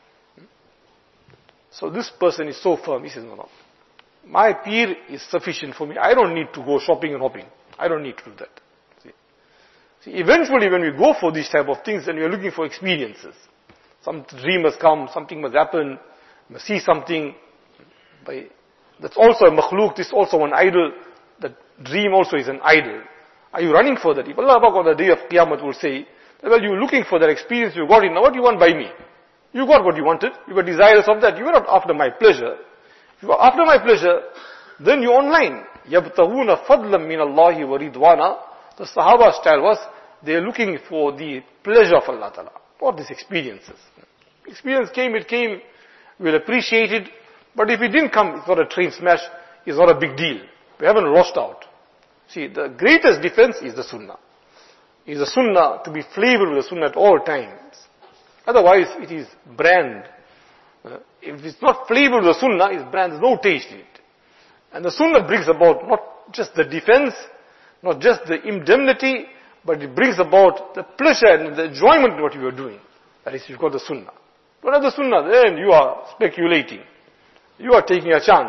So this person is so firm. He says, no, no. My peer is sufficient for me. I don't need to go shopping and hopping. I don't need to do that. See, See eventually when we go for these type of things, then we are looking for experiences. Some dream has come, something must happen, must see something. By, that's also a makhluk, this is also an idol. That dream also is an idol. Are you running for that? If Allah on the day of Qiyamah will say, well, you're looking for that experience, you got it, now what do you want by me? You got what you wanted, you were desirous of that, you were not after my pleasure. If you are after my pleasure, then you're online. يَبْتَغُونَ فَضْلًا مِنَ اللَّهِ وَرِضْوَانًا. The Sahaba style was, they're looking for the pleasure of Allah Ta'ala. What these experiences. Experience came, it came, we'll appreciate it, but if it didn't come, it's not a train smash, it's not a big deal. We haven't lost out. See, the greatest defense is the sunnah. Is the sunnah to be flavored with the sunnah at all times. Otherwise, it is brand. Uh, if it's not flavored with the sunnah, it's brand, there's no taste in it. And the sunnah brings about not just the defense, Not just the indemnity, but it brings about the pleasure and the enjoyment of what you are doing. That is, you've got the sunnah. Don't have the sunnah, then you are speculating. You are taking a chance.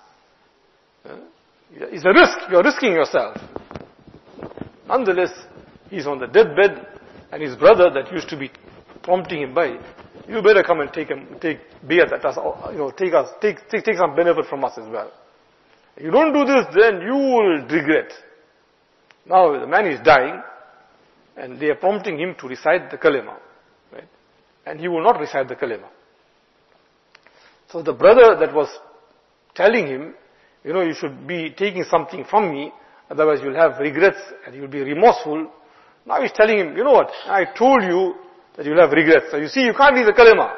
It's a risk, you are risking yourself. Nonetheless, he's on the deathbed, and his brother that used to be prompting him by, you better come and take him, take bayat at us, you know, take us, take, take, take some benefit from us as well. If you don't do this, then you will regret. Now the man is dying, and they are prompting him to recite the kalima, right? And he will not recite the kalima. So the brother that was telling him, you know, you should be taking something from me, otherwise you'll have regrets and you'll be remorseful. Now he's telling him, you know what, I told you that you'll have regrets. So you see, you can't read the kalima.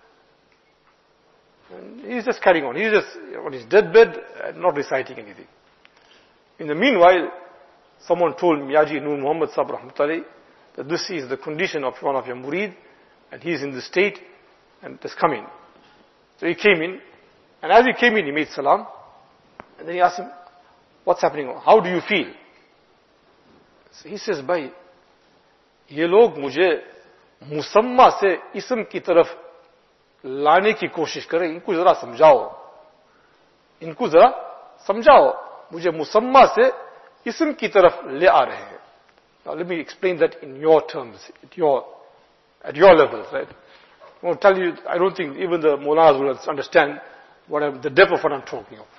And he's just carrying on. He's just on his deathbed and not reciting anything. In the meanwhile, someone told Miyaji Nur Muhammad Sahib Rahmatullahi that this is the condition of one of your murid, and he is in the state and it has come in. So he came in, and as he came in, he made salam, and then he asked him, what's happening? How do you feel? So he says, bhai, ye log mujhe musamma se ism ki taraf लाने की कोशिश करें, इनको जरा समझाओ, इनको जरा समझाओ, मुझे मुसम्मा से इसम की तरफ ले आ रहे हैं. Now let me explain that in your terms, at your, at your levels, right? I won't tell you, I don't think even the Mawlanas will understand what I'm, the depth of what I'm talking of.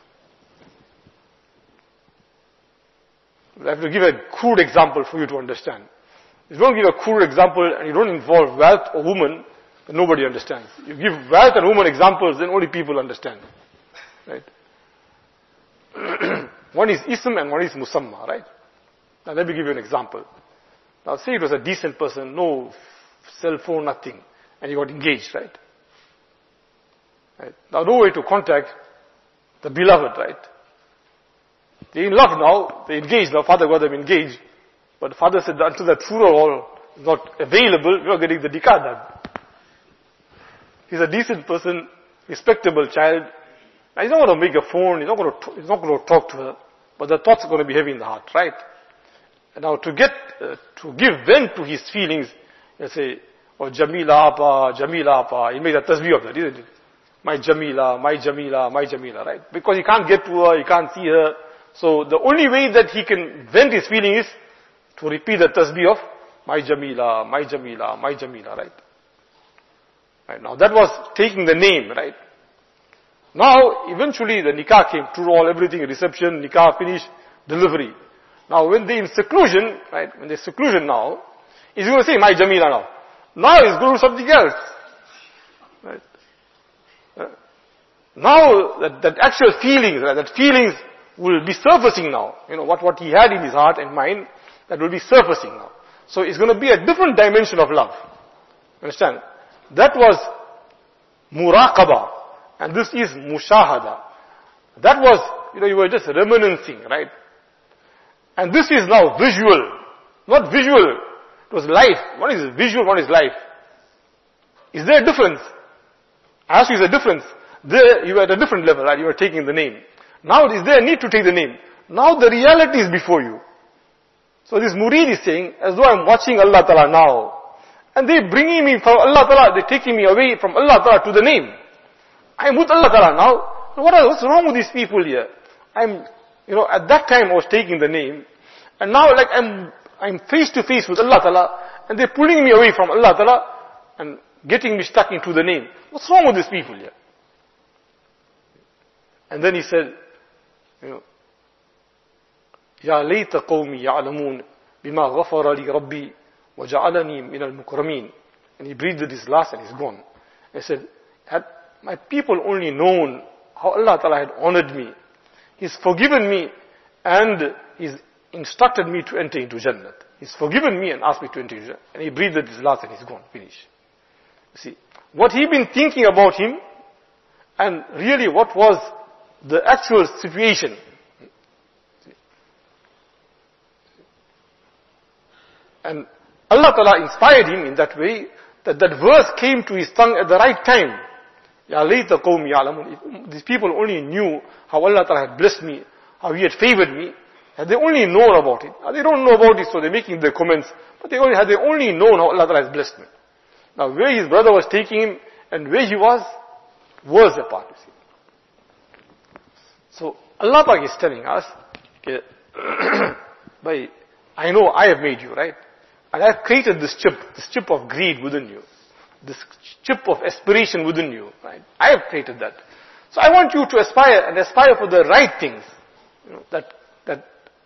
I have to give a crude example for you to understand. If you don't give a crude example and you don't involve wealth or woman, then nobody understands. You give wealth and woman examples, then only people understand. Right? One is ism and one is musamma, right? Now let me give you an example. Now say it was a decent person, no cell phone, nothing, and he got engaged, right? Right? Now no way to contact the beloved, right? They're in love now, they're engaged now, father got them engaged, but the father said that until that funeral is not available, you're not getting the nikah done. He's a decent person, respectable child. Now he's not going to make a phone, he's not going to, he's not going to talk to her, but the thoughts are going to be heavy in the heart, right? And now to get, uh, to give vent to his feelings, he'll say, oh Jamila apa, Jamila apa, he makes a tasbih of that, isn't it? My Jamila, my Jamila, my Jamila, right? Because he can't get to her, he can't see her. So the only way that he can vent his feeling is to repeat the tasbih of my Jamila, my Jamila, my Jamila, right? Right, now that was taking the name, right? Now, eventually the nikah came, true all, everything, reception, nikah, finish, delivery. Now when they're in seclusion, right, when they're seclusion now, he's going to say, my Jamila now. Now he's going to do something else. Right? Uh, now that, that actual feelings, right, that feelings will be surfacing now. You know, what, what he had in his heart and mind, that will be surfacing now. So it's going to be a different dimension of love. Understand? That was muraqaba, and this is mushahada. That was, you know, you were just reminiscing, right? And this is now visual, not visual. It was life. One is visual, one is life. Is there a difference? I ask you, is there a difference? There, you were at a different level, right? You were taking the name. Now, is there a need to take the name? Now the reality is before you. So this murid is saying, as though I'm watching Allah Ta'ala now. And they're bringing me from Allah Ta'ala, they're taking me away from Allah Ta'ala to the name. I'm with Allah Ta'ala now. What, what's wrong with these people here? I'm, you know, at that time I was taking the name, and now like I'm, I'm face to face with Allah Ta'ala, and they're pulling me away from Allah Ta'ala, and getting me stuck into the name. What's wrong with these people here? And then he said, you know, Ya layta qawmi ya'lamun bima ghafara li rabbi وَجَعَلَنِي مِنَ الْمُكْرَمِينَ. And he breathed his last and he's gone. He said, had my people only known how Allah Ta'ala had honored me, He's forgiven me and He's instructed me to enter into Jannah. He's forgiven me and asked me to enter into Jannah. And he breathed his last and he's gone, finished. You see, what he'd been thinking about him, and really what was the actual situation. And Allah Ta'ala inspired him in that way, that that verse came to his tongue at the right time. Ya layta qawmi ya'lamun. If these people only knew how Allah Ta'ala had blessed me, how He had favored me, Had they only known about it, they don't know about it, so they're making their comments, but they only, had they only known how Allah Ta'ala has blessed me. Now where his brother was taking him and where he was, worlds apart, you see. So Allah Ta'ala is telling us, okay, by, I know I have made you, right? And I have created this chip, this chip of greed within you. This chip of aspiration within you, right? I have created that. So I want you to aspire and aspire for the right things. You know, that, that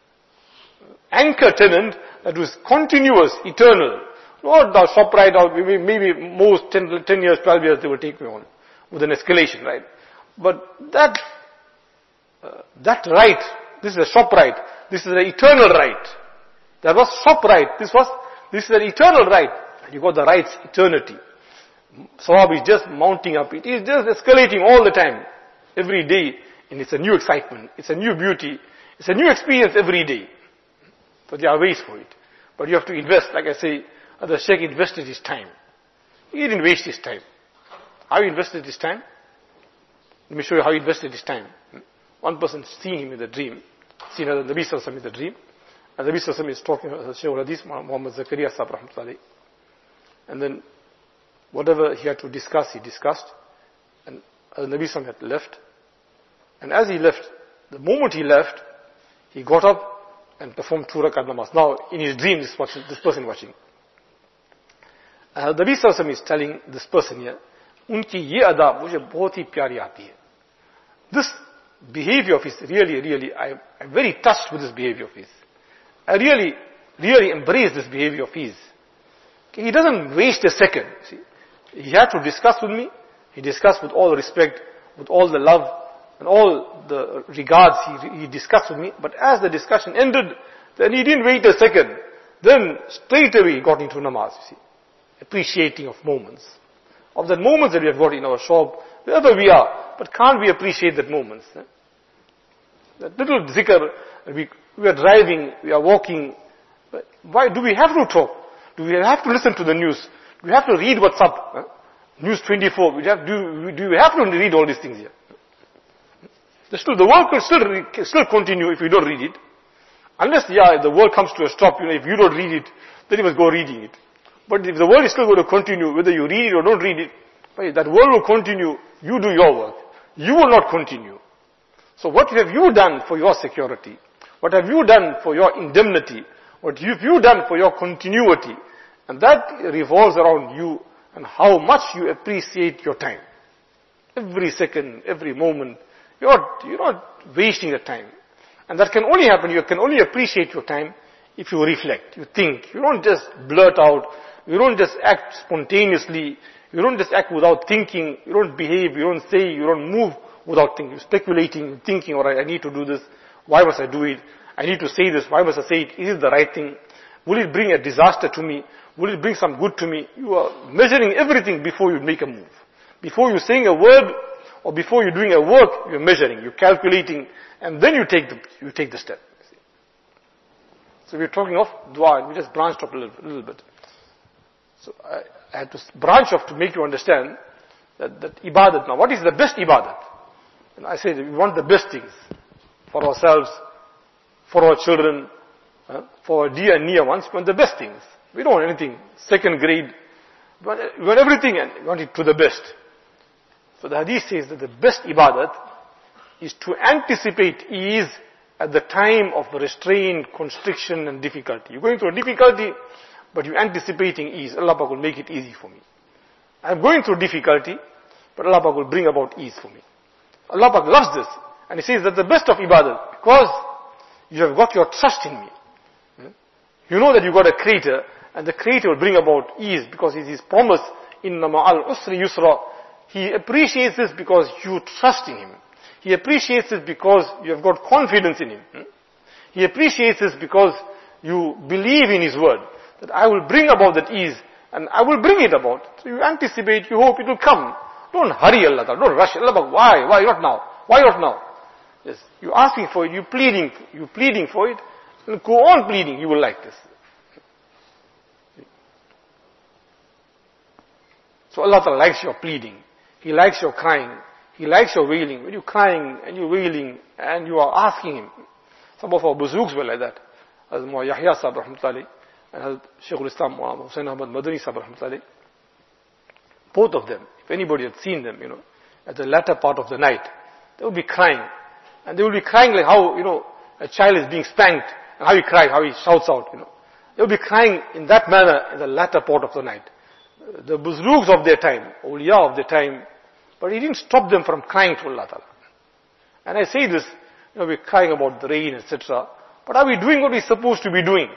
anchor tenant that was continuous, eternal. Not the shop right out, maybe, maybe most ten, ten years, twelve years they will take me on with an escalation, right? But that, uh, that right, this is a shop right, this is an eternal right. That was shop right, this was, this is an eternal right. And you got the right's eternity. Sawab is just mounting up, it is just escalating all the time, every day, and it's a new excitement, it's a new beauty, it's a new experience every day. So there are ways for it. But you have to invest, like I say, the Sheikh invested his time. He didn't waste his time. How he invested his time? Let me show you how he invested his time. One person seen him in the dream, seen the Nabi Sallallahu Alaihi Wasallam in the dream, and the Nabi Sallallahu Alaihi Wasallam is talking to Shaykh al-Hadith, Muhammad Zakaria Sahib Rahmatullahi. And then, whatever he had to discuss, he discussed, and the Nabi Sallallahu Alaihi Wasallam had left. And as he left, the moment he left, he got up and performed two rakat namaz. Now, in his dream, this, watching, this person watching. Uh, the Nabi Sallallahu Alaihi Wasallam is telling this person here, unki ye ada mujhe bahut hi pyari aati hai. This behavior of his, really, really, I, I'm very touched with this behavior of his. I really, really embrace this behavior of his. He doesn't waste a second. See, he had to discuss with me. He discussed with all respect, with all the love, and all the regards he, he discussed with me. But as the discussion ended, then he didn't wait a second. Then straight away he got into namaz, you see. Appreciating of moments. Of the moments that we have got in our shop, wherever we are. But can't we appreciate that moments? Eh? That little zikr, we, we are driving, we are walking. Why do we have to talk? Do we have to listen to the news? Do we have to read what's up? Eh? News twenty-four, we have, do, do we have to read all these things here? The, still, the world will still, still continue if you don't read it. Unless, yeah, the world comes to a stop, you know, if you don't read it, then you must go reading it. But if the world is still going to continue, whether you read it or don't read it, that world will continue, you do your work. You will not continue. So what have you done for your security? What have you done for your indemnity? What have you done for your continuity? And that revolves around you and how much you appreciate your time. Every second, every moment, you're not, you're not wasting the time. And that can only happen, you can only appreciate your time if you reflect, you think. You don't just blurt out, you don't just act spontaneously, you don't just act without thinking, you don't behave, you don't say, you don't move without thinking. You're speculating, thinking, alright, I need to do this, why must I do it? I need to say this, why must I say it? Is it the right thing? Will it bring a disaster to me? Will it bring some good to me? You are measuring everything before you make a move. Before you're saying a word, or before you're doing a work, you're measuring, you're calculating, and then you take the, you take the step. So we're talking of dua, and we just branched off a little, a little bit. So I, I had to branch off to make you understand that, that ibadat. Now, what is the best ibadat? And I say that we want the best things for ourselves, for our children, uh, for our dear and near ones. We want the best things. We don't want anything second grade. We want, we want everything and we want it to the best. So the hadith says that the best ibadat is to anticipate ease at the time of restraint, constriction and difficulty. You're going through a difficulty, but you're anticipating ease. Allah Pak will make it easy for me. I'm going through difficulty, but Allah Pak will bring about ease for me. Allah Pak loves this. And He says that the best of ibadah, because you have got your trust in me. You know that you got a creator, and the creator will bring about ease, because it is His promise, inna ma'al usri yusra. He appreciates this because you trust in Him. He appreciates this because you have got confidence in Him. He appreciates this because you believe in His word, that I will bring about that ease, and I will bring it about. So you anticipate, you hope it will come. Don't hurry Allah, don't rush Allah. Why? Why not now? Why not now? Yes, you're asking for it, you're pleading, you're pleading for it, and go on pleading, you will like this. So Allah Ta'ala likes your pleading. He likes your crying. He likes your wailing. When you're crying and you're wailing and you are asking Him, Some of our Buzurgs were like that. As Mullah Yahya Sahib rahmatullahi and as Shaykh al-Islam Mullah Hussain Ahmad Madani Sahib rahmatullahi. Both of them, if anybody had seen them, you know, at the latter part of the night, they would be crying. And they would be crying like how, you know, a child is being spanked, and how he cries, how he shouts out, you know. They would be crying in that manner in the latter part of the night. The Buzrugs of their time, awliya of their time, but it didn't stop them from crying to Allah Ta'ala. And I say this, you know, we're crying about the rain, et cetera. But are we doing what we're supposed to be doing?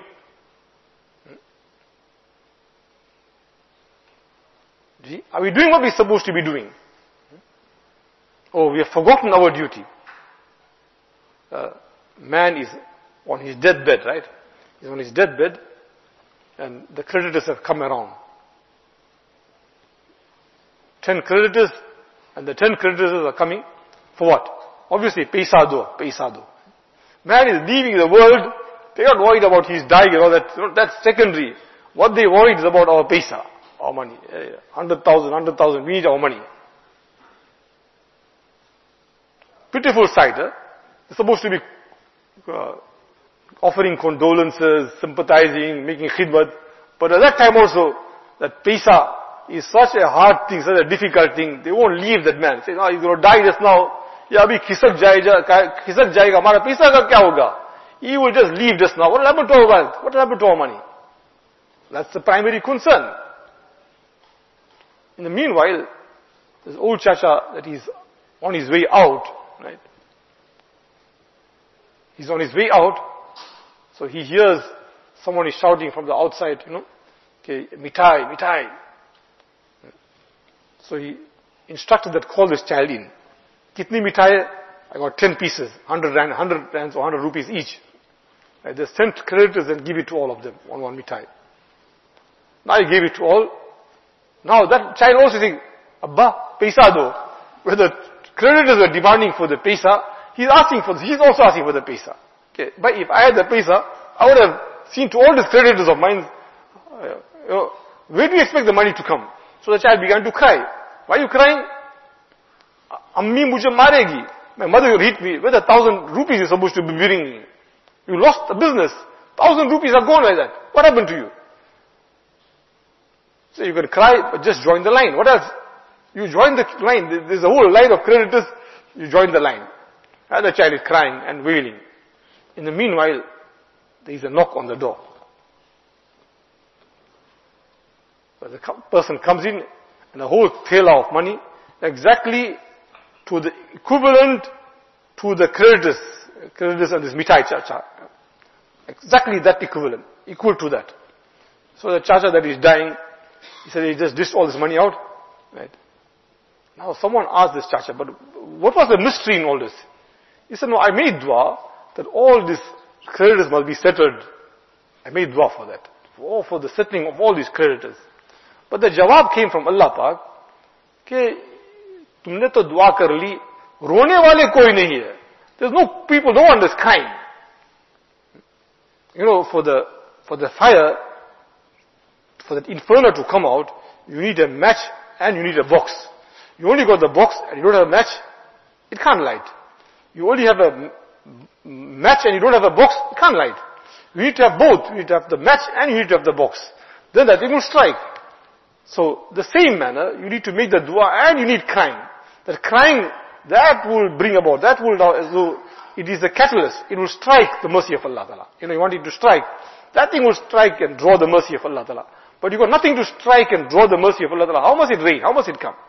Are we doing what we're supposed to be doing? Oh, we have forgotten our duty. Uh, man is on his deathbed, right? He's on his deathbed, and the creditors have come around. Ten creditors, and the ten creditors are coming for what? Obviously, paisa do, paisa do. Man is leaving the world. They are not worried about his dying and all that. You know, that's secondary. What they worried is about our paisa, our money. Hundred thousand, hundred thousand. We need our money. Pitiful sight. Eh? They're supposed to be uh, offering condolences, sympathizing, making khidmat. But at that time also, that paisa is such a hard thing, such a difficult thing. They won't leave that man. Say, no, he's going to die just now. Ya abhi khisak jayega, khisak jayega, hamara paisa ka kya hoga? He will just leave just now. What will happen to our wealth? What will happen to our money? That's the primary concern. In the meanwhile, this old chacha that he's on his way out, right? He's on his way out, so he hears someone is shouting from the outside, you know, okay, mitai, mitai. So he instructed that call this child in. Kitni mitai? I got ten pieces, hundred rand, hundred rands or hundred rupees each. Right, they sent creditors and give it to all of them, one one mitai. Now he gave it to all. Now that child also thinks, Abba, paisa do. Where the creditors were demanding for the paisa, he's asking for this, he's also asking for the paisa. Okay, but if I had the paisa, I would have seen to all these creditors of mine, uh, you know, where do you expect the money to come? So the child began to cry. Why are you crying? Ammi mujhe maregi. My mother will hit me. Where the thousand rupees you're supposed to be bringing me? You lost the business. Thousand rupees are gone like that. What happened to you? So you can cry, but just join the line. What else? You join the line. There's a whole line of creditors. You join the line. And the child is crying and wailing. In the meanwhile, there is a knock on the door. But the person comes in and a whole thela of money, exactly to the equivalent to the creditors, creditors and this mitai chacha. Exactly that equivalent, equal to that. So the chacha that is dying, he said he just dished all this money out. Right? Now someone asked this chacha, but what was the mystery in all this? He said, no, I made dua that all these creditors must be settled. I made dua for that. For, for the settling of all these creditors. But the jawab came from Allah Pak, कि तुमने तो दुआ कर ली, रोने वाले कोई नहीं है. There's no people, no one is crying. You know, for the for the fire, for the inferno to come out, you need a match and you need a box. You only got the box and you don't have a match, it can't light. You only have a match and you don't have a box, it can't light. You need to have both. You need to have the match and you need to have the box. Then that thing will strike. So, the same manner, you need to make the dua and you need crying. That crying, that will bring about, that will, as though it is a catalyst. It will strike the mercy of Allah Ta'ala. You know, you want it to strike. That thing will strike and draw the mercy of Allah Ta'ala. But you got nothing to strike and draw the mercy of Allah Ta'ala. How must it rain? How must it come?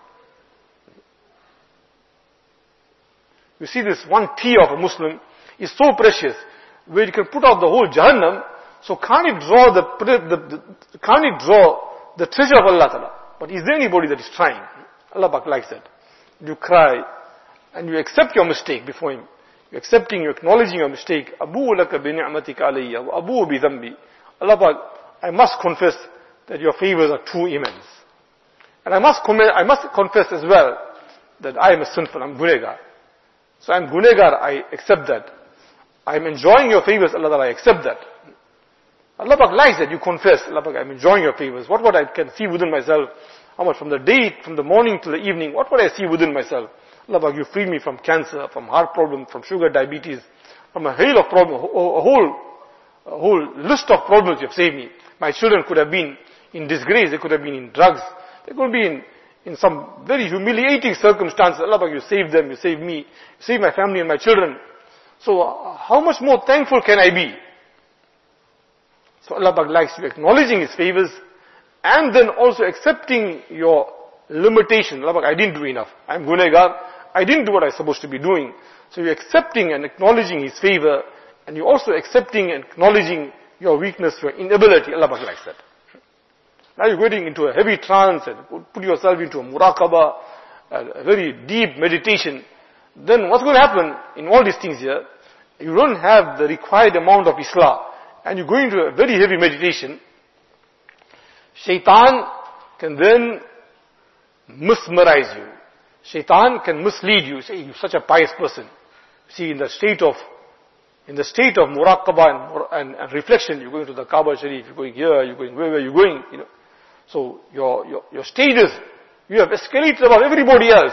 You see, this one tear of a Muslim is so precious, where you can put out the whole Jahannam. So can't it draw the, the, the can't it draw the treasure of Allah Ta'ala? But is there anybody that is trying? Allah Pak likes that. You cry and you accept your mistake before Him. You're accepting, you're acknowledging your mistake. Abu laka bi ni'matika alayya wa abu bi dhanbi. Allah Pak, I must confess that your favors are too immense. And I must, I must confess as well that I am a sinful, I'm gunegar. So I'm gunegar, I accept that. I'm enjoying your favors, Allah Ta'ala, I accept that. Allah Pak likes that you confess, Allah Pak, I'm enjoying your favors. What what I can see within myself, how much from the day, from the morning to the evening, what would I see within myself? Allah Pak, you freed me from cancer, from heart problems, from sugar, diabetes. from a hail of problems, a whole, a whole list of problems you have saved me. My children could have been in disgrace, they could have been in drugs, they could be in, in some very humiliating circumstances. Allah Pak, you saved them, you saved me, you saved my family and my children. So uh, how much more thankful can I be? So Allah Pak likes you acknowledging His favors and then also accepting your limitation. Allah Pak, I didn't do enough. I'm gunegar. I didn't do what I was supposed to be doing. So you're accepting and acknowledging His favor, and you're also accepting and acknowledging your weakness, your inability. Allah Pak likes that. Now you're getting into a heavy trance and put yourself into a muraqabah, a very deep meditation. Then what's going to happen in all these things here? You don't have the required amount of Islah, and you go into a very heavy meditation. Shaitan can then mesmerize you. Shaitan can mislead you. Say, you're such a pious person. See, in the state of, in the state of muraqabah and, and, and reflection, you're going to the Kaaba Sharif, you're going here, you're going wherever you're going, you know. So your, your, your stages, you have escalated above everybody else.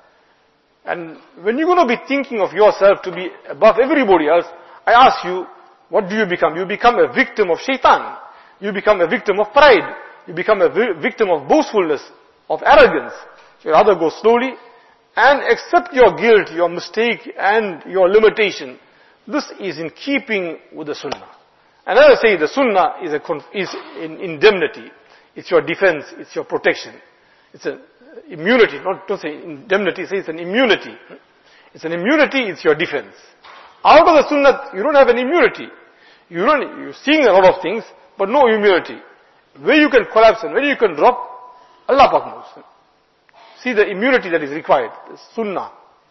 And when you're going to be thinking of yourself to be above everybody else, I ask you, what do you become? You become a victim of shaitan. You become a victim of pride. You become a vi- victim of boastfulness, of arrogance. So you rather go slowly and accept your guilt, your mistake and your limitation. This is in keeping with the sunnah. And as I say, the sunnah is, a conf- is in indemnity. It's your defense, it's your protection. It's an immunity, not to say indemnity, say it's an immunity. It's an immunity, it's your defense. Out of the sunnah, you don't have an immunity. You don't, you're seeing a lot of things, but no immunity. Where you can collapse and where you can drop, Allah Pak knows. See the immunity that is required, the sunnah.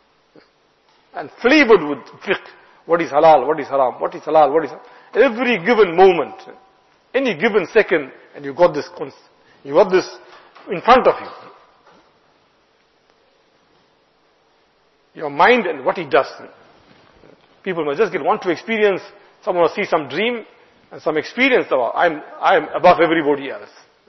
And flavored with fiqh. What is halal, what is haram, what is halal, what is haram. Every given moment, any given second, and you got this, you got this in front of you. Your mind and what it does. People must just get want to experience, someone will see some dream and some experience about, I'm, I'm above everybody else.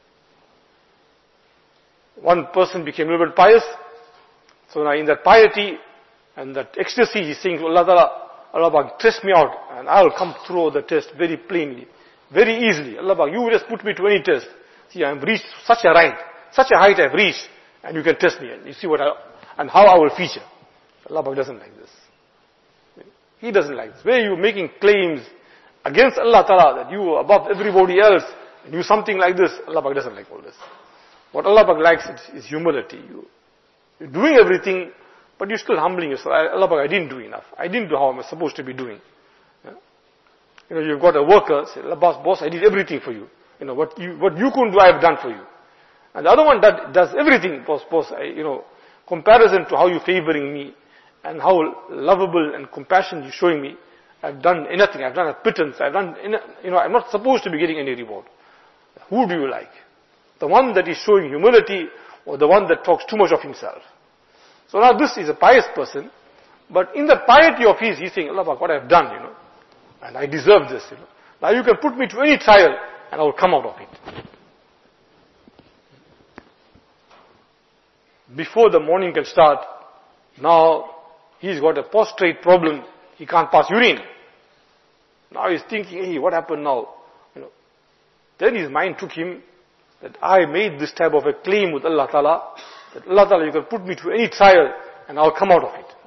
One person became a little bit pious, so now in that piety and that ecstasy, he's saying to Allah Ta'ala, Allah Pak, test me out and I'll come through the test very plainly, very easily. Allah Pak, you just put me to any test. See, I've reached such a height, such a height I've reached, and you can test me and you see what I, and how I will feature. Allah Pak doesn't like this. He doesn't like this. Where you making claims against Allah Ta'ala that you are above everybody else and you something like this, Allah Pak doesn't like all this. What Allah Pak likes is, is humility. You, you're doing everything, but you're still humbling yourself. Allah Pak, I didn't do enough. I didn't do how I'm supposed to be doing. Yeah? You know, you've got a worker, say, Allah boss, boss, I did everything for you. You know, what you, what you couldn't do, I have done for you. And the other one that does everything, boss, boss, I, you know, comparison to how you're favoring me and how lovable and compassion you're showing me, I've done anything. I've done a pittance. I've done, you know, I'm not supposed to be getting any reward. Who do you like? The one that is showing humility or the one that talks too much of himself? So now this is a pious person, but in the piety of his, he's saying, Allah Pak, what I've done, you know, and I deserve this, you know. Now you can put me to any trial and I will come out of it. Before the morning can start, now he's got a prostrate problem, he can't pass urine. Now he's thinking, hey, what happened now? You know. Then his mind took him that I made this type of a claim with Allah Ta'ala, that Allah Ta'ala, you can put me to any trial and I'll come out of it.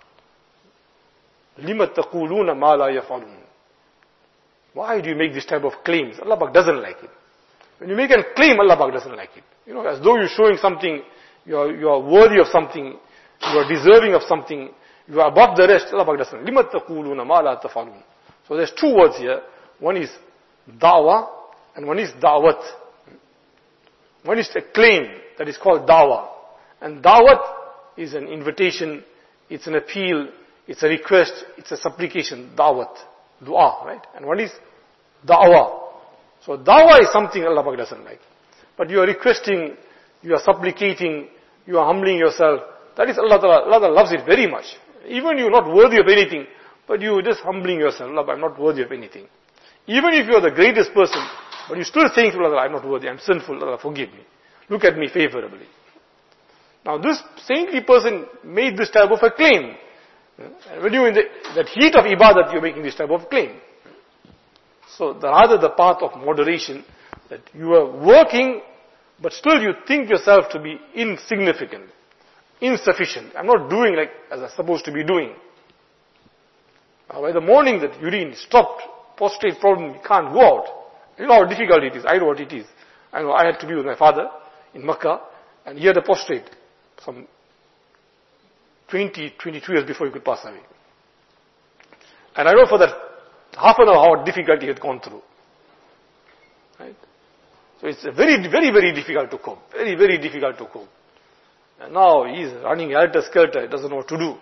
لِمَ تَقُولُونَ مَا لَا يَفْعَلُونَ. Why do you make this type of claims? Allah Pak doesn't like it. When you make a claim, Allah Pak doesn't like it. You know, as though you're showing something, you are, you are worthy of something, you are deserving of something, you are above the rest, Allah Pak doesn't. لِمَ تَقُولُونَ مَا لَا تَفْعَلُونَ. So there's two words here. One is da'wah and one is da'wat. One is a claim that is called da'wah. And da'wat is an invitation, it's an appeal, it's a request, it's a supplication, da'wat, dua, right? And one is da'wah. So da'wah is something Allah Pak doesn't like. But you are requesting, you are supplicating, you are humbling yourself. That is Allah Ta'ala, Allah Ta'ala loves it very much. Even you are not worthy of anything, but you are just humbling yourself. Allah, I'm not worthy of anything. Even if you are the greatest person, but you're still saying to Allah, I'm not worthy, I'm sinful, Allah forgive me. Look at me favorably. Now this saintly person made this type of a claim. And when you're in the, that heat of ibadat, you're making this type of claim. So the, rather the path of moderation, that you are working, but still you think yourself to be insignificant, insufficient. I'm not doing like as I'm supposed to be doing. Now, by the morning that urine stopped, prostate problem, you can't go out. You know how difficult it is. I know what it is. I know I had to be with my father in Makkah, and he had a prostate some twenty, twenty-two years before he could pass away. And I know for that half an hour how difficult he had gone through. Right? So it's very, very, very difficult to cope. Very, very difficult to cope. And now he's running helter-skelter, he doesn't know what to do.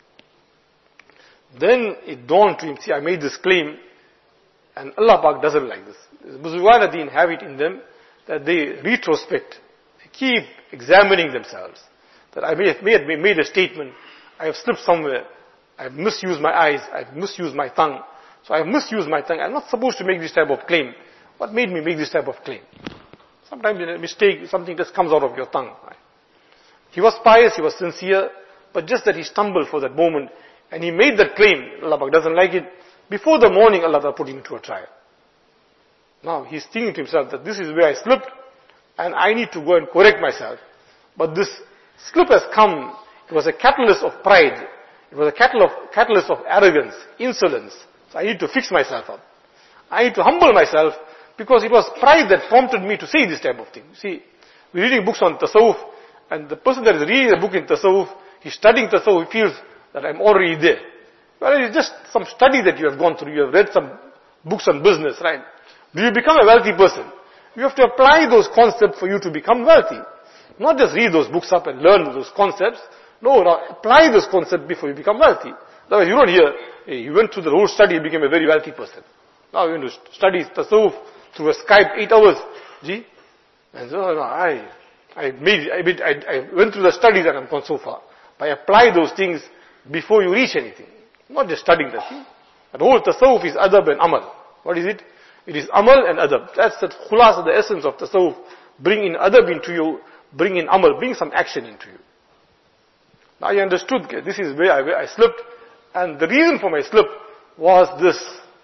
Then it dawned to him, see, I made this claim, and Allah Pak doesn't like this. Buzurgan Deen have it in them that they retrospect, they keep examining themselves. That I may have made, made a statement, I have slipped somewhere, I have misused my eyes, I have misused my tongue. So I have misused my tongue. I'm not supposed to make this type of claim. What made me make this type of claim? Sometimes in a mistake, something just comes out of your tongue. He was pious, he was sincere, but just that he stumbled for that moment, and he made that claim. Allah Pak doesn't like it. Before the morning, Allah put him into a trial. Now he's thinking to himself that this is where I slipped, and I need to go and correct myself. But this slip has come, it was a catalyst of pride. It was a catalyst of arrogance, insolence. So I need to fix myself up. I need to humble myself, because it was pride that prompted me to say this type of thing. See, we're reading books on tasawwuf, and the person that is reading a book in tasawwuf, he's studying tasawwuf, he feels that I'm already there. Well, it's just some study that you have gone through. You have read some books on business, right? Do you become a wealthy person? You have to apply those concepts for you to become wealthy. Not just read those books up and learn those concepts. No, now apply those concepts before you become wealthy. Otherwise, you don't hear, hey, you went through the whole study, you became a very wealthy person. Now you want to study tasawwuf through a Skype, eight hours. Gee? And so, no, I, I made, I, made, I, I went through the studies and I've gone so far. But apply those things before you reach anything. Not just studying the thing. The whole tasawwuf is adab and amal. What is it? It is amal and adab. That's the khulasa, the essence of tasawwuf. Bring in adab into you, bring in amal, bring some action into you. Now I understood, this is where I, where I slipped, and the reason for my slip was this.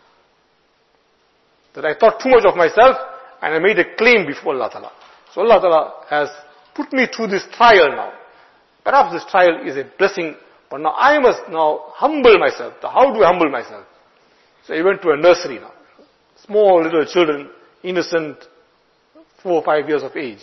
That I thought too much of myself, and I made a claim before Allah Ta'ala. So Allah Ta'ala has put me through this trial now. Perhaps this trial is a blessing, but now I must now humble myself. How do I humble myself? So I went to a nursery now. Small little children, innocent, four or five years of age.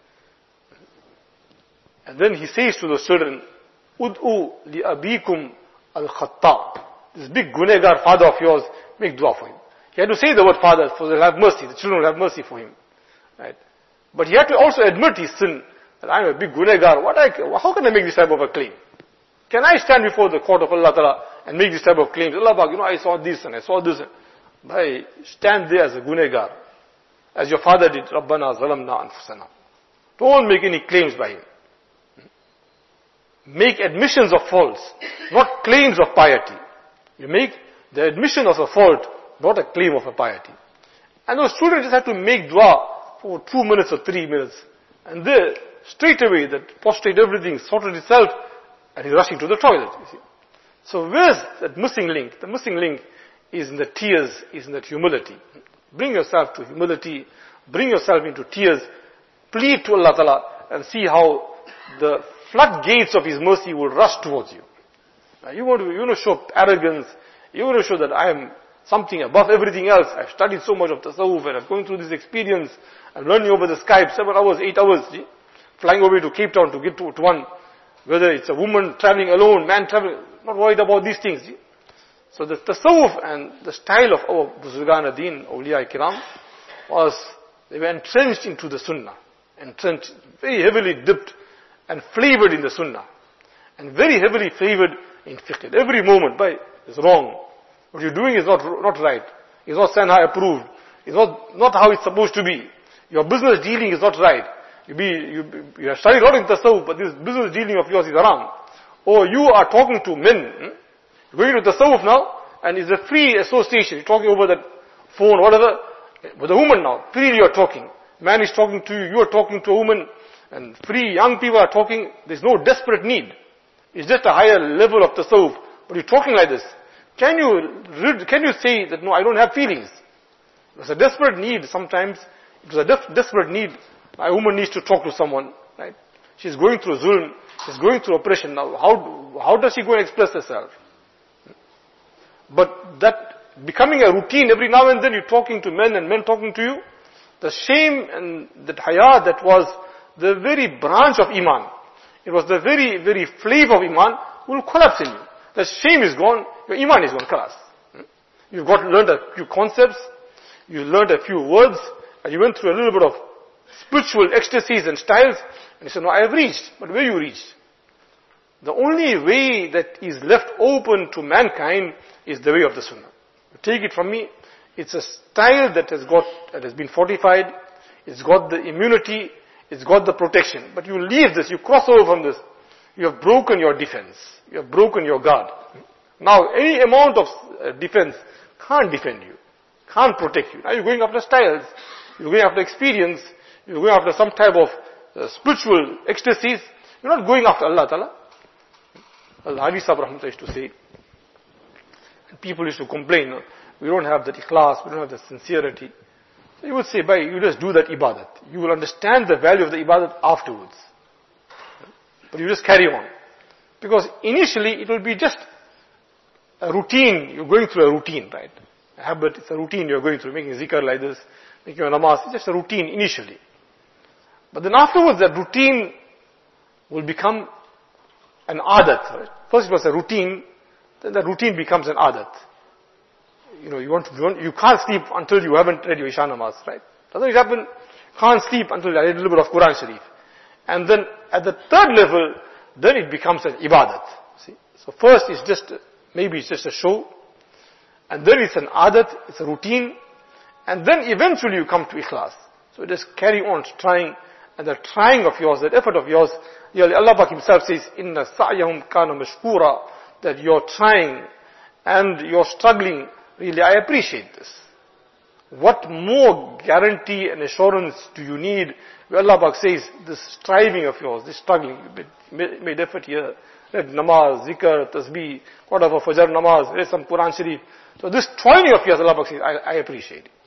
And then he says to those children, Ud'u li abikum al-khatta. This big gunegar father of yours, make dua for him. He had to say the word father, for they'll have mercy, the children will have mercy for him. Right? But he had to also admit his sin, that I'm a big gunegar. What I, how can I make this type of a claim? Can I stand before the court of Allah Ta'ala and make this type of claims? Allah Pak, you know, I saw this and I saw this. Bhai, stand there as a gunegar. As your father did, Rabbana zalamna anfusana. Don't make any claims by him. Make admissions of faults, not claims of piety. You make the admission of a fault, not a claim of a piety. And those children just have to make dua for two minutes or three minutes. And there, straight away, that prostrate everything, sorted itself, and he's rushing to the toilet, you see. So where's that missing link? The missing link is in the tears, is in that humility. Bring yourself to humility, bring yourself into tears, plead to Allah Ta'ala, and see how the floodgates of His mercy will rush towards you. Now you want to, you want to show arrogance, you want to show that I am something above everything else. I've studied so much of tasawwuf and I'm going through this experience. I'm learning over the Skype, seven hours, eight hours, see? Flying over to Cape Town to get to, to one. Whether it's a woman traveling alone, man traveling, not worried about these things. See? So the tasawwuf and the style of our Buzurgan Deen, Awliya Kiram, was, they were entrenched into the Sunnah. Entrenched, very heavily dipped and flavored in the Sunnah. And very heavily flavored in fiqh. Every moment, by, is wrong. What you're doing is not, not right. It's not Sanha approved. It's not, not how it's supposed to be. Your business dealing is not right. You be, you, you have studied a lot in tasawwuf, but this business dealing of yours is haram. Or you are talking to men. Hmm? You're going to tasawwuf now, and it's a free association. You're talking over that phone, whatever. With a woman now, freely you're talking. Man is talking to you, you are talking to a woman, and free young people are talking. There's no desperate need. It's just a higher level of tasawwuf. But you're talking like this. Can you, read, can you say that, no, I don't have feelings? It was a desperate need sometimes. It was a def- desperate need. A woman needs to talk to someone, right? She's going through zulm. She's going through oppression. Now, how, how does she go and express herself? But that becoming a routine, every now and then you're talking to men and men talking to you, the shame and that haya that was the very branch of Iman, it was the very, very flavor of Iman, will collapse in you. The shame is gone, your Iman is gone, khalas. You've got learned a few concepts, you learned a few words, and you went through a little bit of spiritual ecstasies and styles, and you said, no, I have reached. But where you reached? The only way that is left open to mankind is the way of the Sunnah. You take it from me, it's a style that has got, that has been fortified, it's got the immunity, it's got the protection. But you leave this, you cross over from this, you have broken your defense, you have broken your guard. Now any amount of uh, defense can't defend you, can't protect you. Now you're going after styles, you're going after experience, you're going after some type of uh, spiritual ecstasies. You're not going after Allah Ta'ala. Al-Hadi Sahib Rahmatullah used to say, and people used to complain, no, we don't have that ikhlas, we don't have that sincerity. So you would say, by you just do that ibadat. You will understand the value of the ibadat afterwards. But you just carry on. Because initially it will be just a routine, you're going through a routine, right? A habit, it's a routine you're going through, making zikr like this, making a namaz, it's just a routine initially. But then afterwards that routine will become an adat. Right? First it was a routine, then the routine becomes an adat. You know, you want to, you, want, you can't sleep until you haven't read your Isha namaz, right? Doesn't it happen? Can't sleep until you read a little bit of Quran Sharif. And then at the third level, then it becomes an ibadat. See? So first it's just, maybe it's just a show, and then it's an adat, it's a routine, and then eventually you come to ikhlas. So just carry on trying, and the trying of yours, that effort of yours, Allah Pak himself says, Inna sa'yahum kana mashkura, that you're trying and you're struggling, really I appreciate this. What more guarantee and assurance do you need? Where Allah Pak says, this striving of yours, this struggling, you made effort here, read namaz, zikr, tasbih, whatever, fajr namaz, read some Quran Sharif. So this toiling of yours, Allah Pak says, I, I appreciate it.